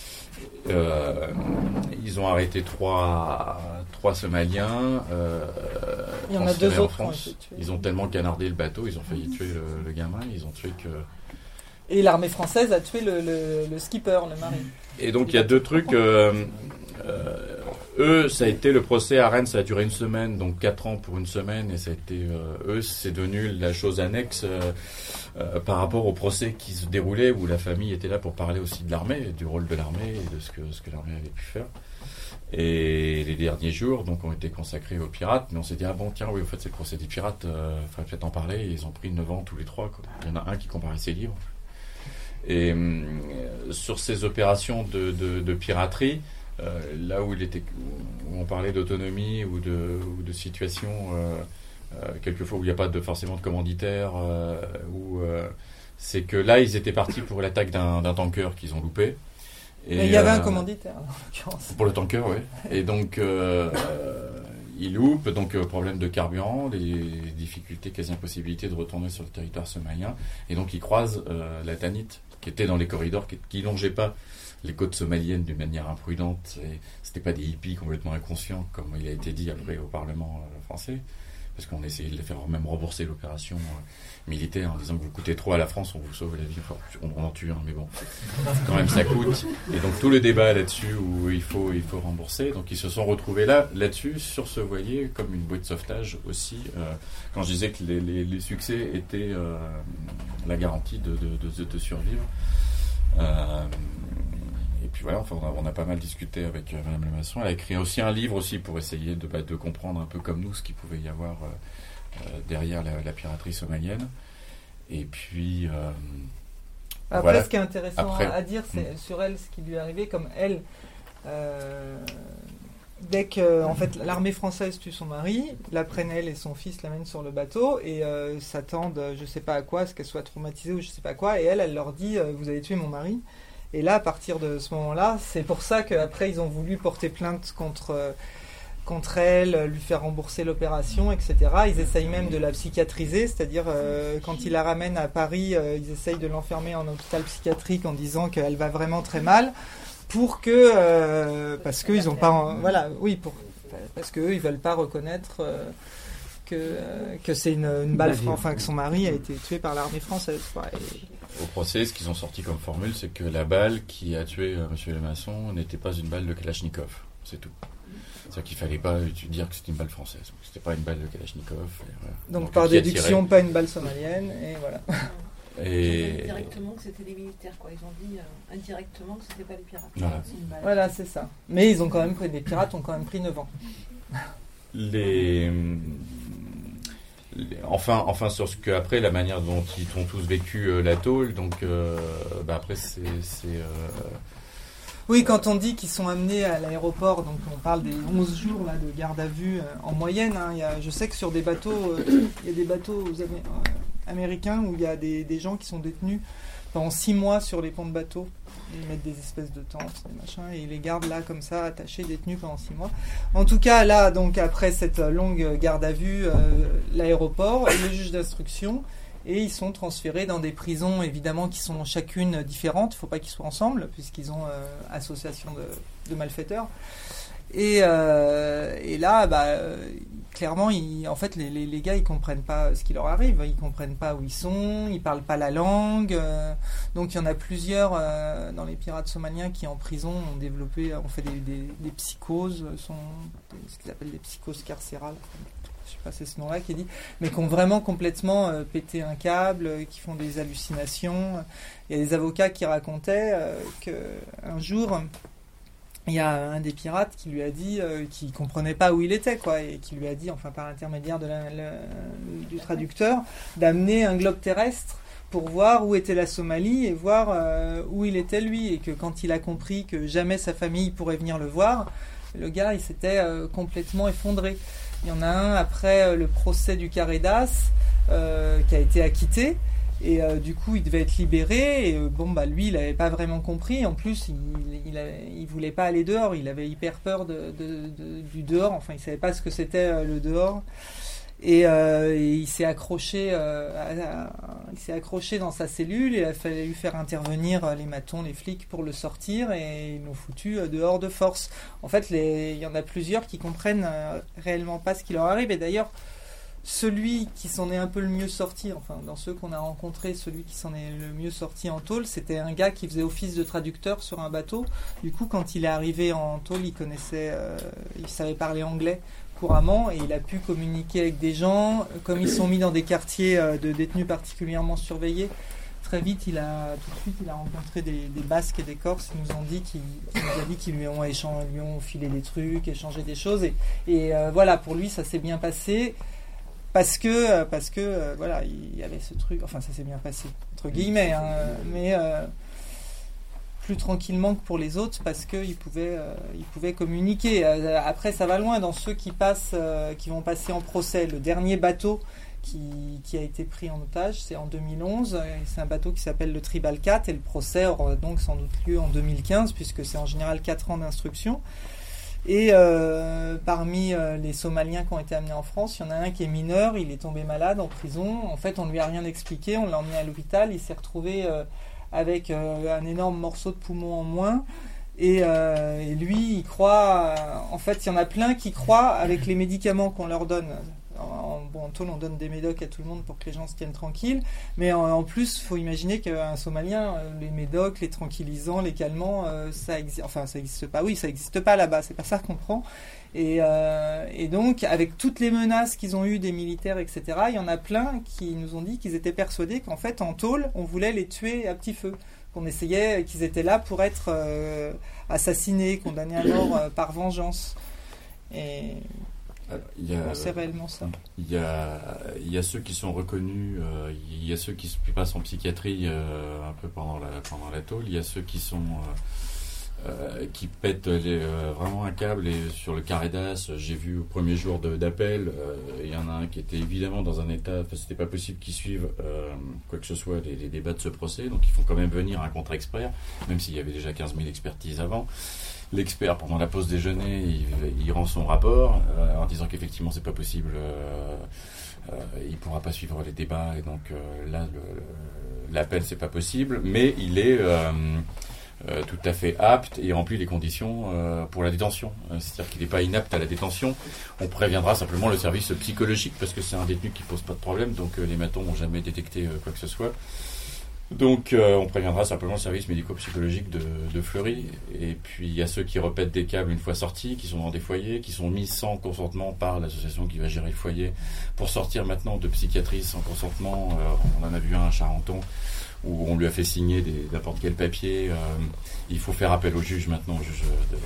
Euh, ils ont arrêté trois, trois Somaliens. Euh, Il y en a deux en autres France. qui ont été tués. Ils ont tellement canardé le bateau, ils ont failli tuer le, le gamin. Ils ont tué que... Et l'armée française a tué le, le, le skipper, le marine. Et donc il y a deux trucs. Euh, euh, eux, ça a été le procès à Rennes, ça a duré une semaine, donc quatre ans pour une semaine, et ça a été euh, eux, c'est devenu la chose annexe euh, euh, par rapport au procès qui se déroulait, où la famille était là pour parler aussi de l'armée, du rôle de l'armée et de ce que ce que l'armée avait pu faire. Et les derniers jours, donc, ont été consacrés aux pirates, mais on s'est dit, ah bon, tiens, oui, en fait, c'est le procès des pirates, euh, faudrait peut-être en parler, et ils ont pris neuf ans tous les trois, quoi. Il y en a un qui comparait ses livres. Et euh, sur ces opérations de, de, de piraterie, euh, là où il était, où on parlait d'autonomie ou de, ou de situation, euh, euh, quelquefois où il n'y a pas de, forcément de commanditaire, euh, où euh, c'est que là ils étaient partis pour l'attaque d'un, d'un tanker qu'ils ont loupé. Et Mais il y avait euh, un commanditaire, en l'occurrence. Pour le tanker, oui. Et donc euh, euh, ils loupent, donc euh, problème de carburant, des difficultés, quasi impossibilité de retourner sur le territoire somalien, et donc ils croisent euh, la Tanite, qui était dans les corridors, qui, qui longeait pas les côtes somaliennes d'une manière imprudente. Et c'était pas des hippies complètement inconscients, comme il a été dit après au Parlement euh, français, parce qu'on essayait de les faire même rembourser l'opération euh, militaire en disant que vous coûtez trop à la France, on vous sauve la vie. Enfin, on, on en tue un, mais bon, quand même ça coûte. Et donc tout le débat là-dessus où il faut, il faut rembourser. Donc ils se sont retrouvés là, là-dessus, sur ce voilier, comme une bouée de sauvetage aussi. Euh, quand je disais que les, les, les succès étaient euh, la garantie de, de, de, de survivre. Euh, et puis voilà, enfin, on, a, on a pas mal discuté avec euh, Madame Lemasson. Elle a écrit aussi un livre aussi pour essayer de, bah, de comprendre un peu comme nous ce qu'il pouvait y avoir euh, euh, derrière la, la piraterie somalienne. Et puis, euh, Après, voilà. ce qui est intéressant Après, à dire, c'est mm. sur elle, ce qui lui est arrivé, comme elle, euh, dès que en fait, l'armée française tue son mari, la prennent elle et son fils l'amènent sur le bateau et euh, s'attendent, je sais pas à quoi, à ce qu'elle soit traumatisée ou je sais pas quoi, et elle, elle leur dit euh, vous avez tué mon mari. Et là, à partir de ce moment-là, c'est pour ça qu'après, ils ont voulu porter plainte contre, euh, contre elle, lui faire rembourser l'opération, et cetera. Ils essayent même de la psychiatriser, c'est-à-dire euh, quand ils la ramènent à Paris, euh, ils essayent de l'enfermer en hôpital psychiatrique en disant qu'elle va vraiment très mal, pour que, euh, parce qu'ils ont pas, voilà, oui, pour, parce qu'eux, ils veulent pas reconnaître euh, que, euh, que c'est une, une balle, enfin que son mari a été tué par l'armée française. Quoi. Et, Au procès, ce qu'ils ont sorti comme formule, c'est que la balle qui a tué euh, M. Lemasson n'était pas une balle de Kalachnikov. C'est tout. C'est-à-dire qu'il ne fallait pas dire que c'était une balle française. C'était pas une balle de Kalachnikov. Et voilà. Donc, Donc par qui a déduction, tiré. pas une balle somalienne, et voilà. Et... Directement que c'était des militaires, quoi. Ils ont dit euh, indirectement que c'était pas des pirates. Voilà. C'est une balle. Voilà, c'est ça. Mais ils ont quand même pris, les pirates ont quand même pris neuf ans. Les... les- Enfin, enfin, sur ce que après la manière dont ils ont tous vécu euh, la tôle, donc euh, bah, après c'est, c'est euh, Oui, quand on dit qu'ils sont amenés à l'aéroport, donc on parle des onze jours là, de garde à vue euh, en moyenne. Hein, il y a, je sais que sur des bateaux, euh, il y a des bateaux aux Amé- euh, américains où il y a des, des gens qui sont détenus pendant six mois sur les ponts de bateaux. Ils mettent des espèces de tentes, des machins, et ils les gardent là comme ça, attachés, détenus pendant six mois. En tout cas, là, donc après cette longue garde à vue, euh, l'aéroport, le juge d'instruction, et ils sont transférés dans des prisons, évidemment, qui sont chacune différentes. Il ne faut pas qu'ils soient ensemble, puisqu'ils ont euh, association de, de malfaiteurs. Et, euh, et là, bah, euh, clairement, ils, en fait, les, les, les gars, ils comprennent pas ce qui leur arrive. Ils comprennent pas où ils sont, ils parlent pas la langue. Euh, donc, il y en a plusieurs euh, dans les pirates somaliens qui, en prison, ont développé, ont fait des, des, des psychoses, sont, des, ce qu'ils appellent des psychoses carcérales. Je sais pas, c'est ce nom-là qui est dit, mais qui ont vraiment complètement euh, pété un câble, euh, qui font des hallucinations. Il y a des avocats qui racontaient euh, qu'un jour, il y a un des pirates qui lui a dit, euh, qui comprenait pas où il était, quoi, et qui lui a dit, enfin par l'intermédiaire de la, la, du traducteur, d'amener un globe terrestre pour voir où était la Somalie et voir euh, où il était lui, et que quand il a compris que jamais sa famille pourrait venir le voir, le gars il s'était euh, complètement effondré. Il y en a un après euh, le procès du Carré d'As euh, qui a été acquitté. Et euh, du coup, il devait être libéré. Et euh, bon, bah lui, il n'avait pas vraiment compris. En plus, il, il, a, il voulait pas aller dehors. Il avait hyper peur de, de, de, du dehors. Enfin, il savait pas ce que c'était euh, le dehors. Et, euh, et il s'est accroché, euh, à, à, il s'est accroché dans sa cellule. Et il a fallu lui faire intervenir euh, les matons, les flics pour le sortir. Et ils l'ont foutu euh, dehors de force. En fait, les, il y en a plusieurs qui comprennent euh, réellement pas ce qui leur arrive. Et d'ailleurs, celui qui s'en est un peu le mieux sorti, enfin dans ceux qu'on a rencontrés, celui qui s'en est le mieux sorti en tôle, c'était un gars qui faisait office de traducteur sur un bateau. Du coup, quand il est arrivé en tôle, il connaissait, euh, il savait parler anglais couramment et il a pu communiquer avec des gens. Comme ils sont mis dans des quartiers euh, de détenus particulièrement surveillés, très vite, il a tout de suite, il a rencontré des, des Basques et des Corses. Ils nous ont dit qu'ils, qu'ils nous a dit qu'ils lui ont échangé, lui ont filé des trucs, échangé des choses. Et, et euh, voilà, pour lui, ça s'est bien passé. Parce que, parce que euh, voilà, il y avait ce truc, enfin ça s'est bien passé, entre guillemets, hein, mais euh, plus tranquillement que pour les autres, parce qu'ils pouvaient, euh, ils pouvaient communiquer. Euh, après, ça va loin dans ceux qui, passent, euh, qui vont passer en procès. Le dernier bateau qui, qui a été pris en otage, c'est en deux mille onze, c'est un bateau qui s'appelle le Tribal quatre, et le procès aura donc sans doute lieu en deux mille quinze, puisque c'est en général quatre ans d'instruction. Et euh, parmi euh, les Somaliens qui ont été amenés en France, il y en a un qui est mineur, il est tombé malade en prison. En fait, on ne lui a rien expliqué, on l'a emmené à l'hôpital, il s'est retrouvé euh, avec euh, un énorme morceau de poumon en moins. Et, euh, et lui, il croit... Euh, en fait, il y en a plein qui croient avec les médicaments qu'on leur donne. En, bon, en tôle, on donne des médocs à tout le monde pour que les gens se tiennent tranquilles. Mais en, en plus, il faut imaginer qu'un Somalien, les médocs, les tranquillisants, les calmants, euh, ça existe. Enfin, ça n'existe pas. Oui, ça n'existe pas là-bas. C'est pas ça qu'on prend. Et, euh, et donc, avec toutes les menaces qu'ils ont eues des militaires, et cetera, il y en a plein qui nous ont dit qu'ils étaient persuadés qu'en fait, en tôle, on voulait les tuer à petit feu. Qu'on essayait, qu'ils étaient là pour être euh, assassinés, condamnés à mort euh, par vengeance. Et... Alors, Il y a, bon, c'est réellement ça. Il y a, il y a ceux qui sont reconnus, euh, il y a ceux qui se passent en psychiatrie euh, un peu pendant la, pendant la tôle, il y a ceux qui sont euh, euh, qui pètent les, euh, vraiment un câble et sur le carré d'as, j'ai vu au premier jour de, d'appel, euh, il y en a un qui était évidemment dans un état, enfin, c'était pas possible qu'ils suivent euh, quoi que ce soit les, les débats de ce procès, donc ils font quand même venir un contre-expert, même s'il y avait déjà quinze mille expertises avant. L'expert, pendant la pause déjeuner, il, il rend son rapport euh, en disant qu'effectivement c'est pas possible, euh, euh, il pourra pas suivre les débats et donc euh, là le, l'appel c'est pas possible, mais il est euh, euh, tout à fait apte et remplit les conditions euh, pour la détention. Euh, c'est-à-dire qu'il n'est pas inapte à la détention. On préviendra simplement le service psychologique parce que c'est un détenu qui pose pas de problème, donc euh, les matons n'ont jamais détecté euh, quoi que ce soit. Donc euh, on préviendra simplement le service médico-psychologique de, de Fleury. Et puis il y a ceux qui repètent des câbles une fois sortis, qui sont dans des foyers, qui sont mis sans consentement par l'association qui va gérer le foyer, pour sortir maintenant de psychiatrie sans consentement. Euh, on en a vu un à Charenton où on lui a fait signer des, n'importe quel papier. Euh, il faut faire appel au juge maintenant, au juge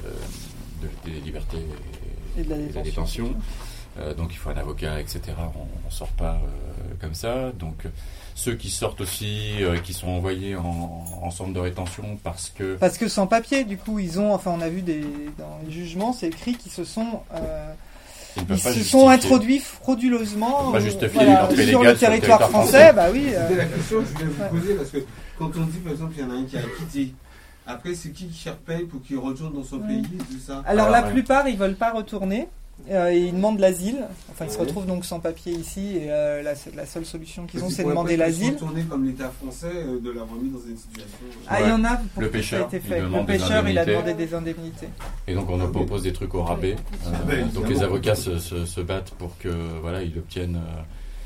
de, de, de, des libertés et, et de la détention. Et de la détention. Euh, donc il faut un avocat, et cetera. On ne sort pas euh, comme ça. Donc ceux qui sortent aussi, euh, qui sont envoyés en, en centre de rétention parce que... Parce que sans papier, du coup, ils ont... Enfin, on a vu des, dans les jugements, c'est écrit qu'ils se sont... Euh, ils, ils se justifier. sont introduits frauduleusement pas ou, voilà, sur, sur le territoire français. français bah oui. Euh, C'était la question que je voulais vous ouais. poser, parce que quand on dit, par exemple, il y en a un qui a quitté, après, c'est qui qui repaye pour qu'il retourne dans son ouais. pays, tout ça? Alors, Alors la ouais. plupart, ils veulent pas retourner. Euh, ils demandent l'asile. Enfin, ils ouais. se retrouvent donc sans papier ici et euh, la, la seule solution qu'ils ont, c'est de demander l'asile. Retourner comme l'État français, euh, de l'avoir mis dans une situation. Ah, il ouais. y en a. Pour le pêcheur, ça a été fait. Le pêcheur, il a demandé des indemnités. Et donc, on propose des trucs au rabais. Euh, ouais, donc, les avocats se, se, se battent pour que, voilà, ils obtiennent. Euh,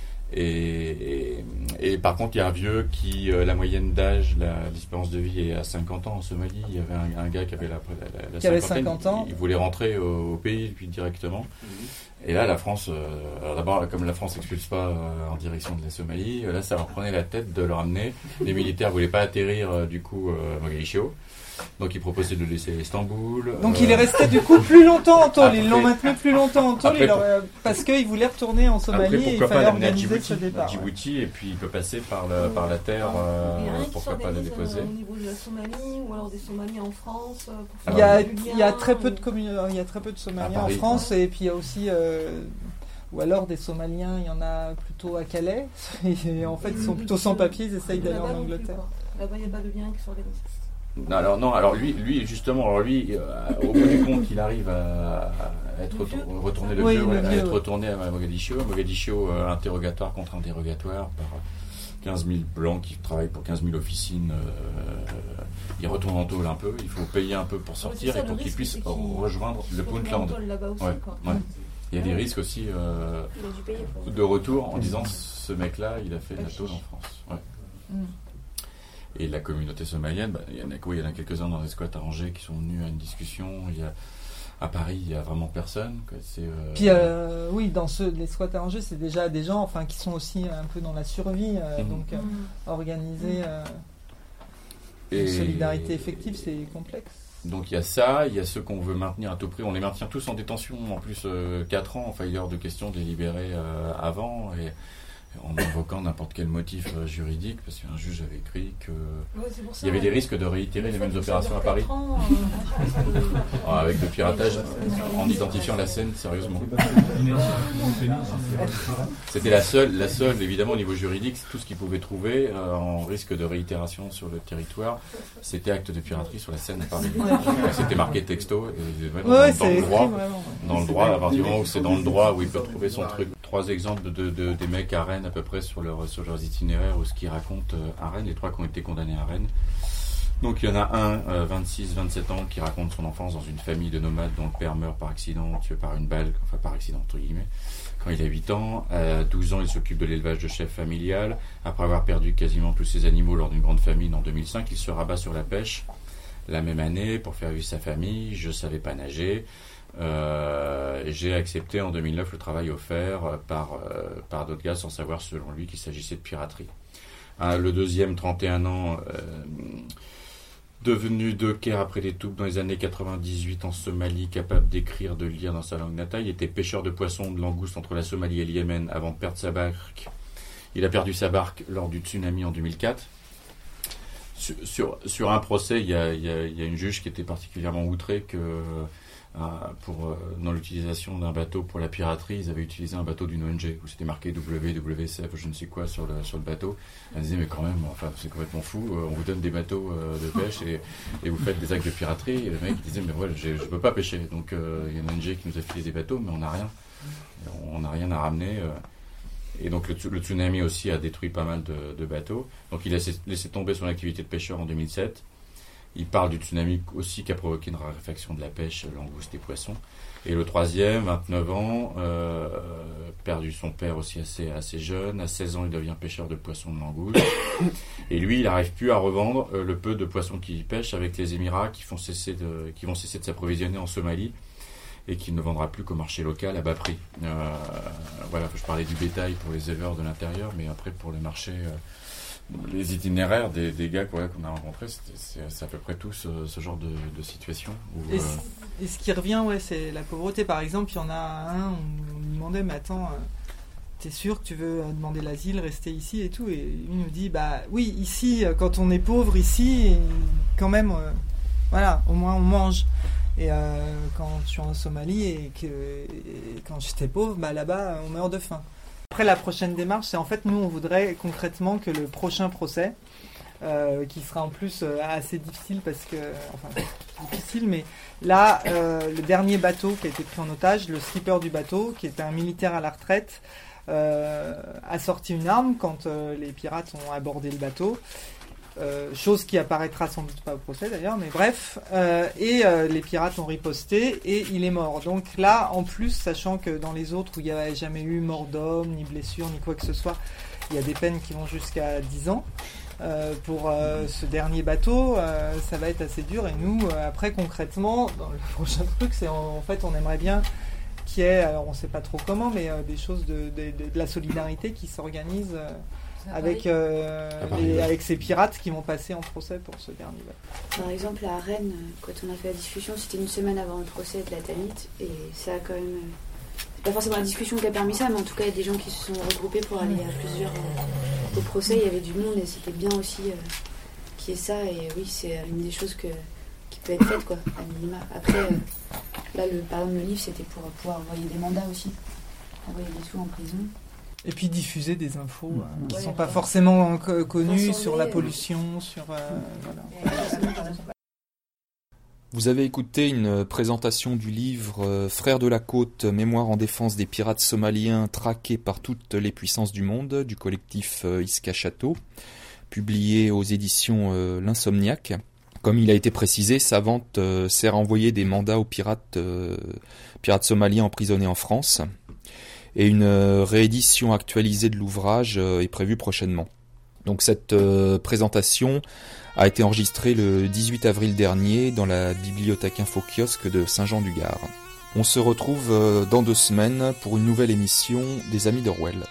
et, et, et par contre, il y a un vieux qui, euh, la moyenne d'âge, la, l'espérance de vie est à cinquante ans en Somalie. Il y avait un, un gars qui avait la, la, la qui avait cinquante ans. Il, il voulait rentrer au, au pays puis directement. Mmh. Et là, la France, euh, alors d'abord, comme la France n'expulse pas euh, en direction de la Somalie, là, ça leur prenait la tête de le ramener. Les militaires voulaient pas atterrir euh, du coup euh, à Mogadiscio. Donc ils proposaient de le laisser à Istanbul. Donc euh... il est resté du coup plus longtemps en tôle. Ils l'ont maintenu plus longtemps en tôle leur... parce qu'ils voulaient retourner en Somalie après, et il fallait organiser ce départ. Djibouti ouais. Et puis il peut passer par, le, par la terre. Euh, pourquoi pas le déposer au niveau de la Somalie ou alors des Somaliens en France. Pour il, y a, il y a très peu de commun... il y a très peu de Somaliens Paris, en France ouais. Et puis il y a aussi euh... ou alors des Somaliens, il y en a plutôt à Calais. Et en fait ils sont plutôt sans papier, ils essayent d'aller en Angleterre. Là-bas il n'y a pas de lien qui s'organise. Non, alors non, alors lui, lui justement, alors lui, euh, au bout du compte, il arrive à, à être retour, retourné le oui, vieux, le à vieux, être ouais. retourné à Mogadiscio. Mogadiscio, euh, interrogatoire contre interrogatoire par quinze mille blancs qui travaillent pour quinze mille officines. Euh, il retourne en tôle un peu, il faut payer un peu pour sortir et pour qu'il puisse rejoindre le Puntland. Ouais, ouais. Il y a des risques aussi euh, de retour en disant ce mec-là, il a fait de la tôle en France. Ouais. Mm. Et la communauté somalienne, bah, il y en a quoi? Il y en a quelques-uns dans les squats à Angers qui sont venus à une discussion. Il y a, à Paris, il y a vraiment personne. Quoi. C'est, euh... Puis euh, oui, dans ceux, les squats à Angers, c'est déjà des gens, enfin, qui sont aussi un peu dans la survie, euh, mmh. donc euh, organiser euh, une solidarité effective, c'est complexe. Donc il y a ça, il y a ceux qu'on veut maintenir à tout prix. On les maintient tous en détention, en plus euh, quatre ans. Enfin, il est hors de question de les libérer euh, avant. Et en invoquant n'importe quel motif euh, juridique, parce qu'un juge avait écrit qu'il ouais, y avait des risques de réitérer les mêmes opérations à Paris. Ans, euh, ah, avec le piratage, en identifiant la scène sérieusement. C'était la seule, la seule, évidemment, au niveau juridique, tout ce qu'ils pouvaient trouver euh, en risque de réitération sur le territoire, c'était acte de piraterie sur la scène à Paris. C'était marqué texto, et, ouais, dans, ouais, dans, dans le droit, dans le droit, à partir du moment où c'est dans le droit, où il peut trouver son truc. Trois exemples de, de, de, des mecs à Rennes à peu près sur, leur, sur leurs itinéraires ou ce qu'ils racontent à Rennes, les trois qui ont été condamnés à Rennes. Donc il y en a un, euh, vingt-six vingt-sept ans, qui raconte son enfance dans une famille de nomades dont le père meurt par accident, tué par une balle, enfin par accident entre guillemets, quand il a huit ans. À douze ans, il s'occupe de l'élevage de chef familial. Après avoir perdu quasiment tous ses animaux lors d'une grande famine en deux mille cinq, il se rabat sur la pêche. La même année, pour faire vivre sa famille, je savais pas nager. Euh, j'ai accepté en deux mille neuf le travail offert par, euh, par d'autres gars sans savoir selon lui qu'il s'agissait de piraterie. Hein, le deuxième, trente et un ans, euh, devenu docker après des toubes dans les années quatre-vingt-dix-huit en Somalie, capable d'écrire, de lire dans sa langue natale. Il était pêcheur de poissons, de langoustes entre la Somalie et le Yémen avant de perdre sa barque. Il a perdu sa barque lors du tsunami en deux mille quatre. Sur, sur, sur un procès, il y, a, il, y a, il y a une juge qui était particulièrement outrée que euh, pour, euh, dans l'utilisation d'un bateau pour la piraterie, ils avaient utilisé un bateau d'une O N G où c'était marqué W W C F, je ne sais quoi, sur le, sur le bateau. Elle disait, mais quand même, enfin, c'est complètement fou, euh, on vous donne des bateaux euh, de pêche et, et vous faites des actes de piraterie. Et le mec il disait, mais voilà, je ne peux pas pêcher. Donc euh, il y a une O N G qui nous a filé des bateaux, mais on n'a rien. On n'a rien à ramener. Euh, Et donc le, le tsunami aussi a détruit pas mal de, de bateaux. Donc il a laissé, laissé tomber son activité de pêcheur en deux mille sept. Il parle du tsunami aussi qui a provoqué une raréfaction de la pêche, langoustes et poissons. Et le troisième, vingt-neuf ans, euh, perdu son père aussi assez, assez jeune. À seize ans, il devient pêcheur de poissons de langoustes. Et lui, il n'arrive plus à revendre euh, le peu de poissons qu'il pêche avec les Émirats qui, font cesser de, qui vont cesser de s'approvisionner en Somalie et qu'il ne vendra plus qu'au marché local à bas prix. Euh, voilà, je parlais du bétail pour les éleveurs de l'intérieur, mais après pour les marchés, euh, les itinéraires des, des gars ouais, qu'on a rencontrés, c'est, c'est à peu près tout ce, ce genre de, de situation. Où, et, euh... et ce qui revient, ouais, c'est la pauvreté. Par exemple, il y en a un, on lui demandait, mais attends, euh, t'es sûr que tu veux demander l'asile, rester ici et tout? Et il nous dit, bah oui, ici, quand on est pauvre, ici, quand même, euh, voilà, au moins on mange. Et euh, quand je suis en Somalie et que et quand j'étais pauvre, bah là-bas on meurt de faim. Après la prochaine démarche, c'est en fait nous on voudrait concrètement que le prochain procès, euh, qui sera en plus euh, assez difficile parce que, enfin difficile, mais là euh, le dernier bateau qui a été pris en otage, le skipper du bateau, qui était un militaire à la retraite, euh, a sorti une arme quand euh, les pirates ont abordé le bateau. Euh, chose qui apparaîtra sans doute pas au procès d'ailleurs, mais bref, euh, et euh, les pirates ont riposté et il est mort. Donc là, en plus, sachant que dans les autres où il n'y avait jamais eu mort d'homme, ni blessure, ni quoi que ce soit, il y a des peines qui vont jusqu'à dix ans. Euh, pour euh, ce dernier bateau, euh, ça va être assez dur. Et nous, euh, après, concrètement, dans le prochain truc, c'est en, en fait, on aimerait bien qu'il y ait, alors on ne sait pas trop comment, mais euh, des choses de, de, de, de la solidarité qui s'organisent. Euh, Avec, euh, les, avec ces pirates qui vont passer en procès pour ce dernier bateau. Par exemple, à Rennes, quand on a fait la discussion, c'était une semaine avant le procès de la Tanit, et ça a quand même. C'est pas forcément la discussion qui a permis ça, mais en tout cas, il y a des gens qui se sont regroupés pour aller à plusieurs euh, au procès. Il y avait du monde, et c'était bien aussi euh, qu'il y ait ça, et oui, c'est une des choses que, qui peut être faite, quoi, à minima. Après, euh, là, le, par exemple, le livre, c'était pour pouvoir envoyer des mandats aussi, envoyer des sous en prison. Et puis diffuser des infos mmh. euh, qui ne ouais, sont pas forcément co- connues sur la pollution, sur... Euh, voilà. Vous avez écouté une présentation du livre euh, Frères de la Côte, mémoire en défense des pirates somaliens traqués par toutes les puissances du monde, du collectif euh, Iska Château, publié aux éditions euh, L'Insomniaque. Comme il a été précisé, sa vente euh, sert à envoyer des mandats aux pirates, euh, pirates somaliens emprisonnés en France. Et une euh, réédition actualisée de l'ouvrage euh, est prévue prochainement. Donc cette euh, présentation a été enregistrée le dix-huit avril dernier dans la bibliothèque info-kiosque de Saint-Jean-du-Gard. On se retrouve euh, dans deux semaines pour une nouvelle émission des Amis d'Orwell.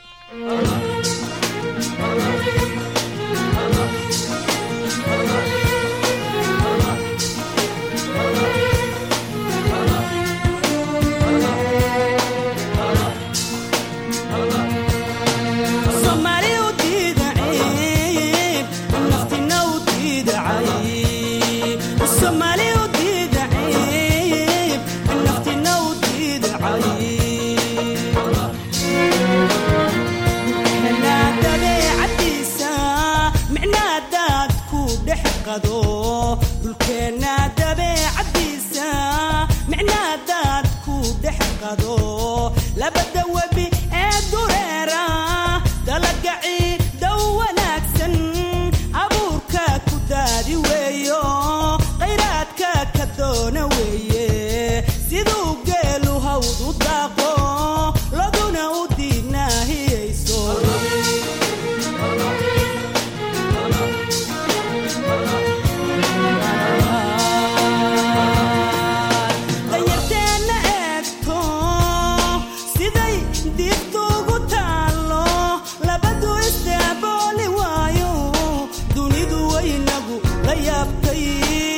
Dunidu waynagu la yaabtay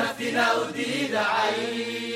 نفتنا وديد عين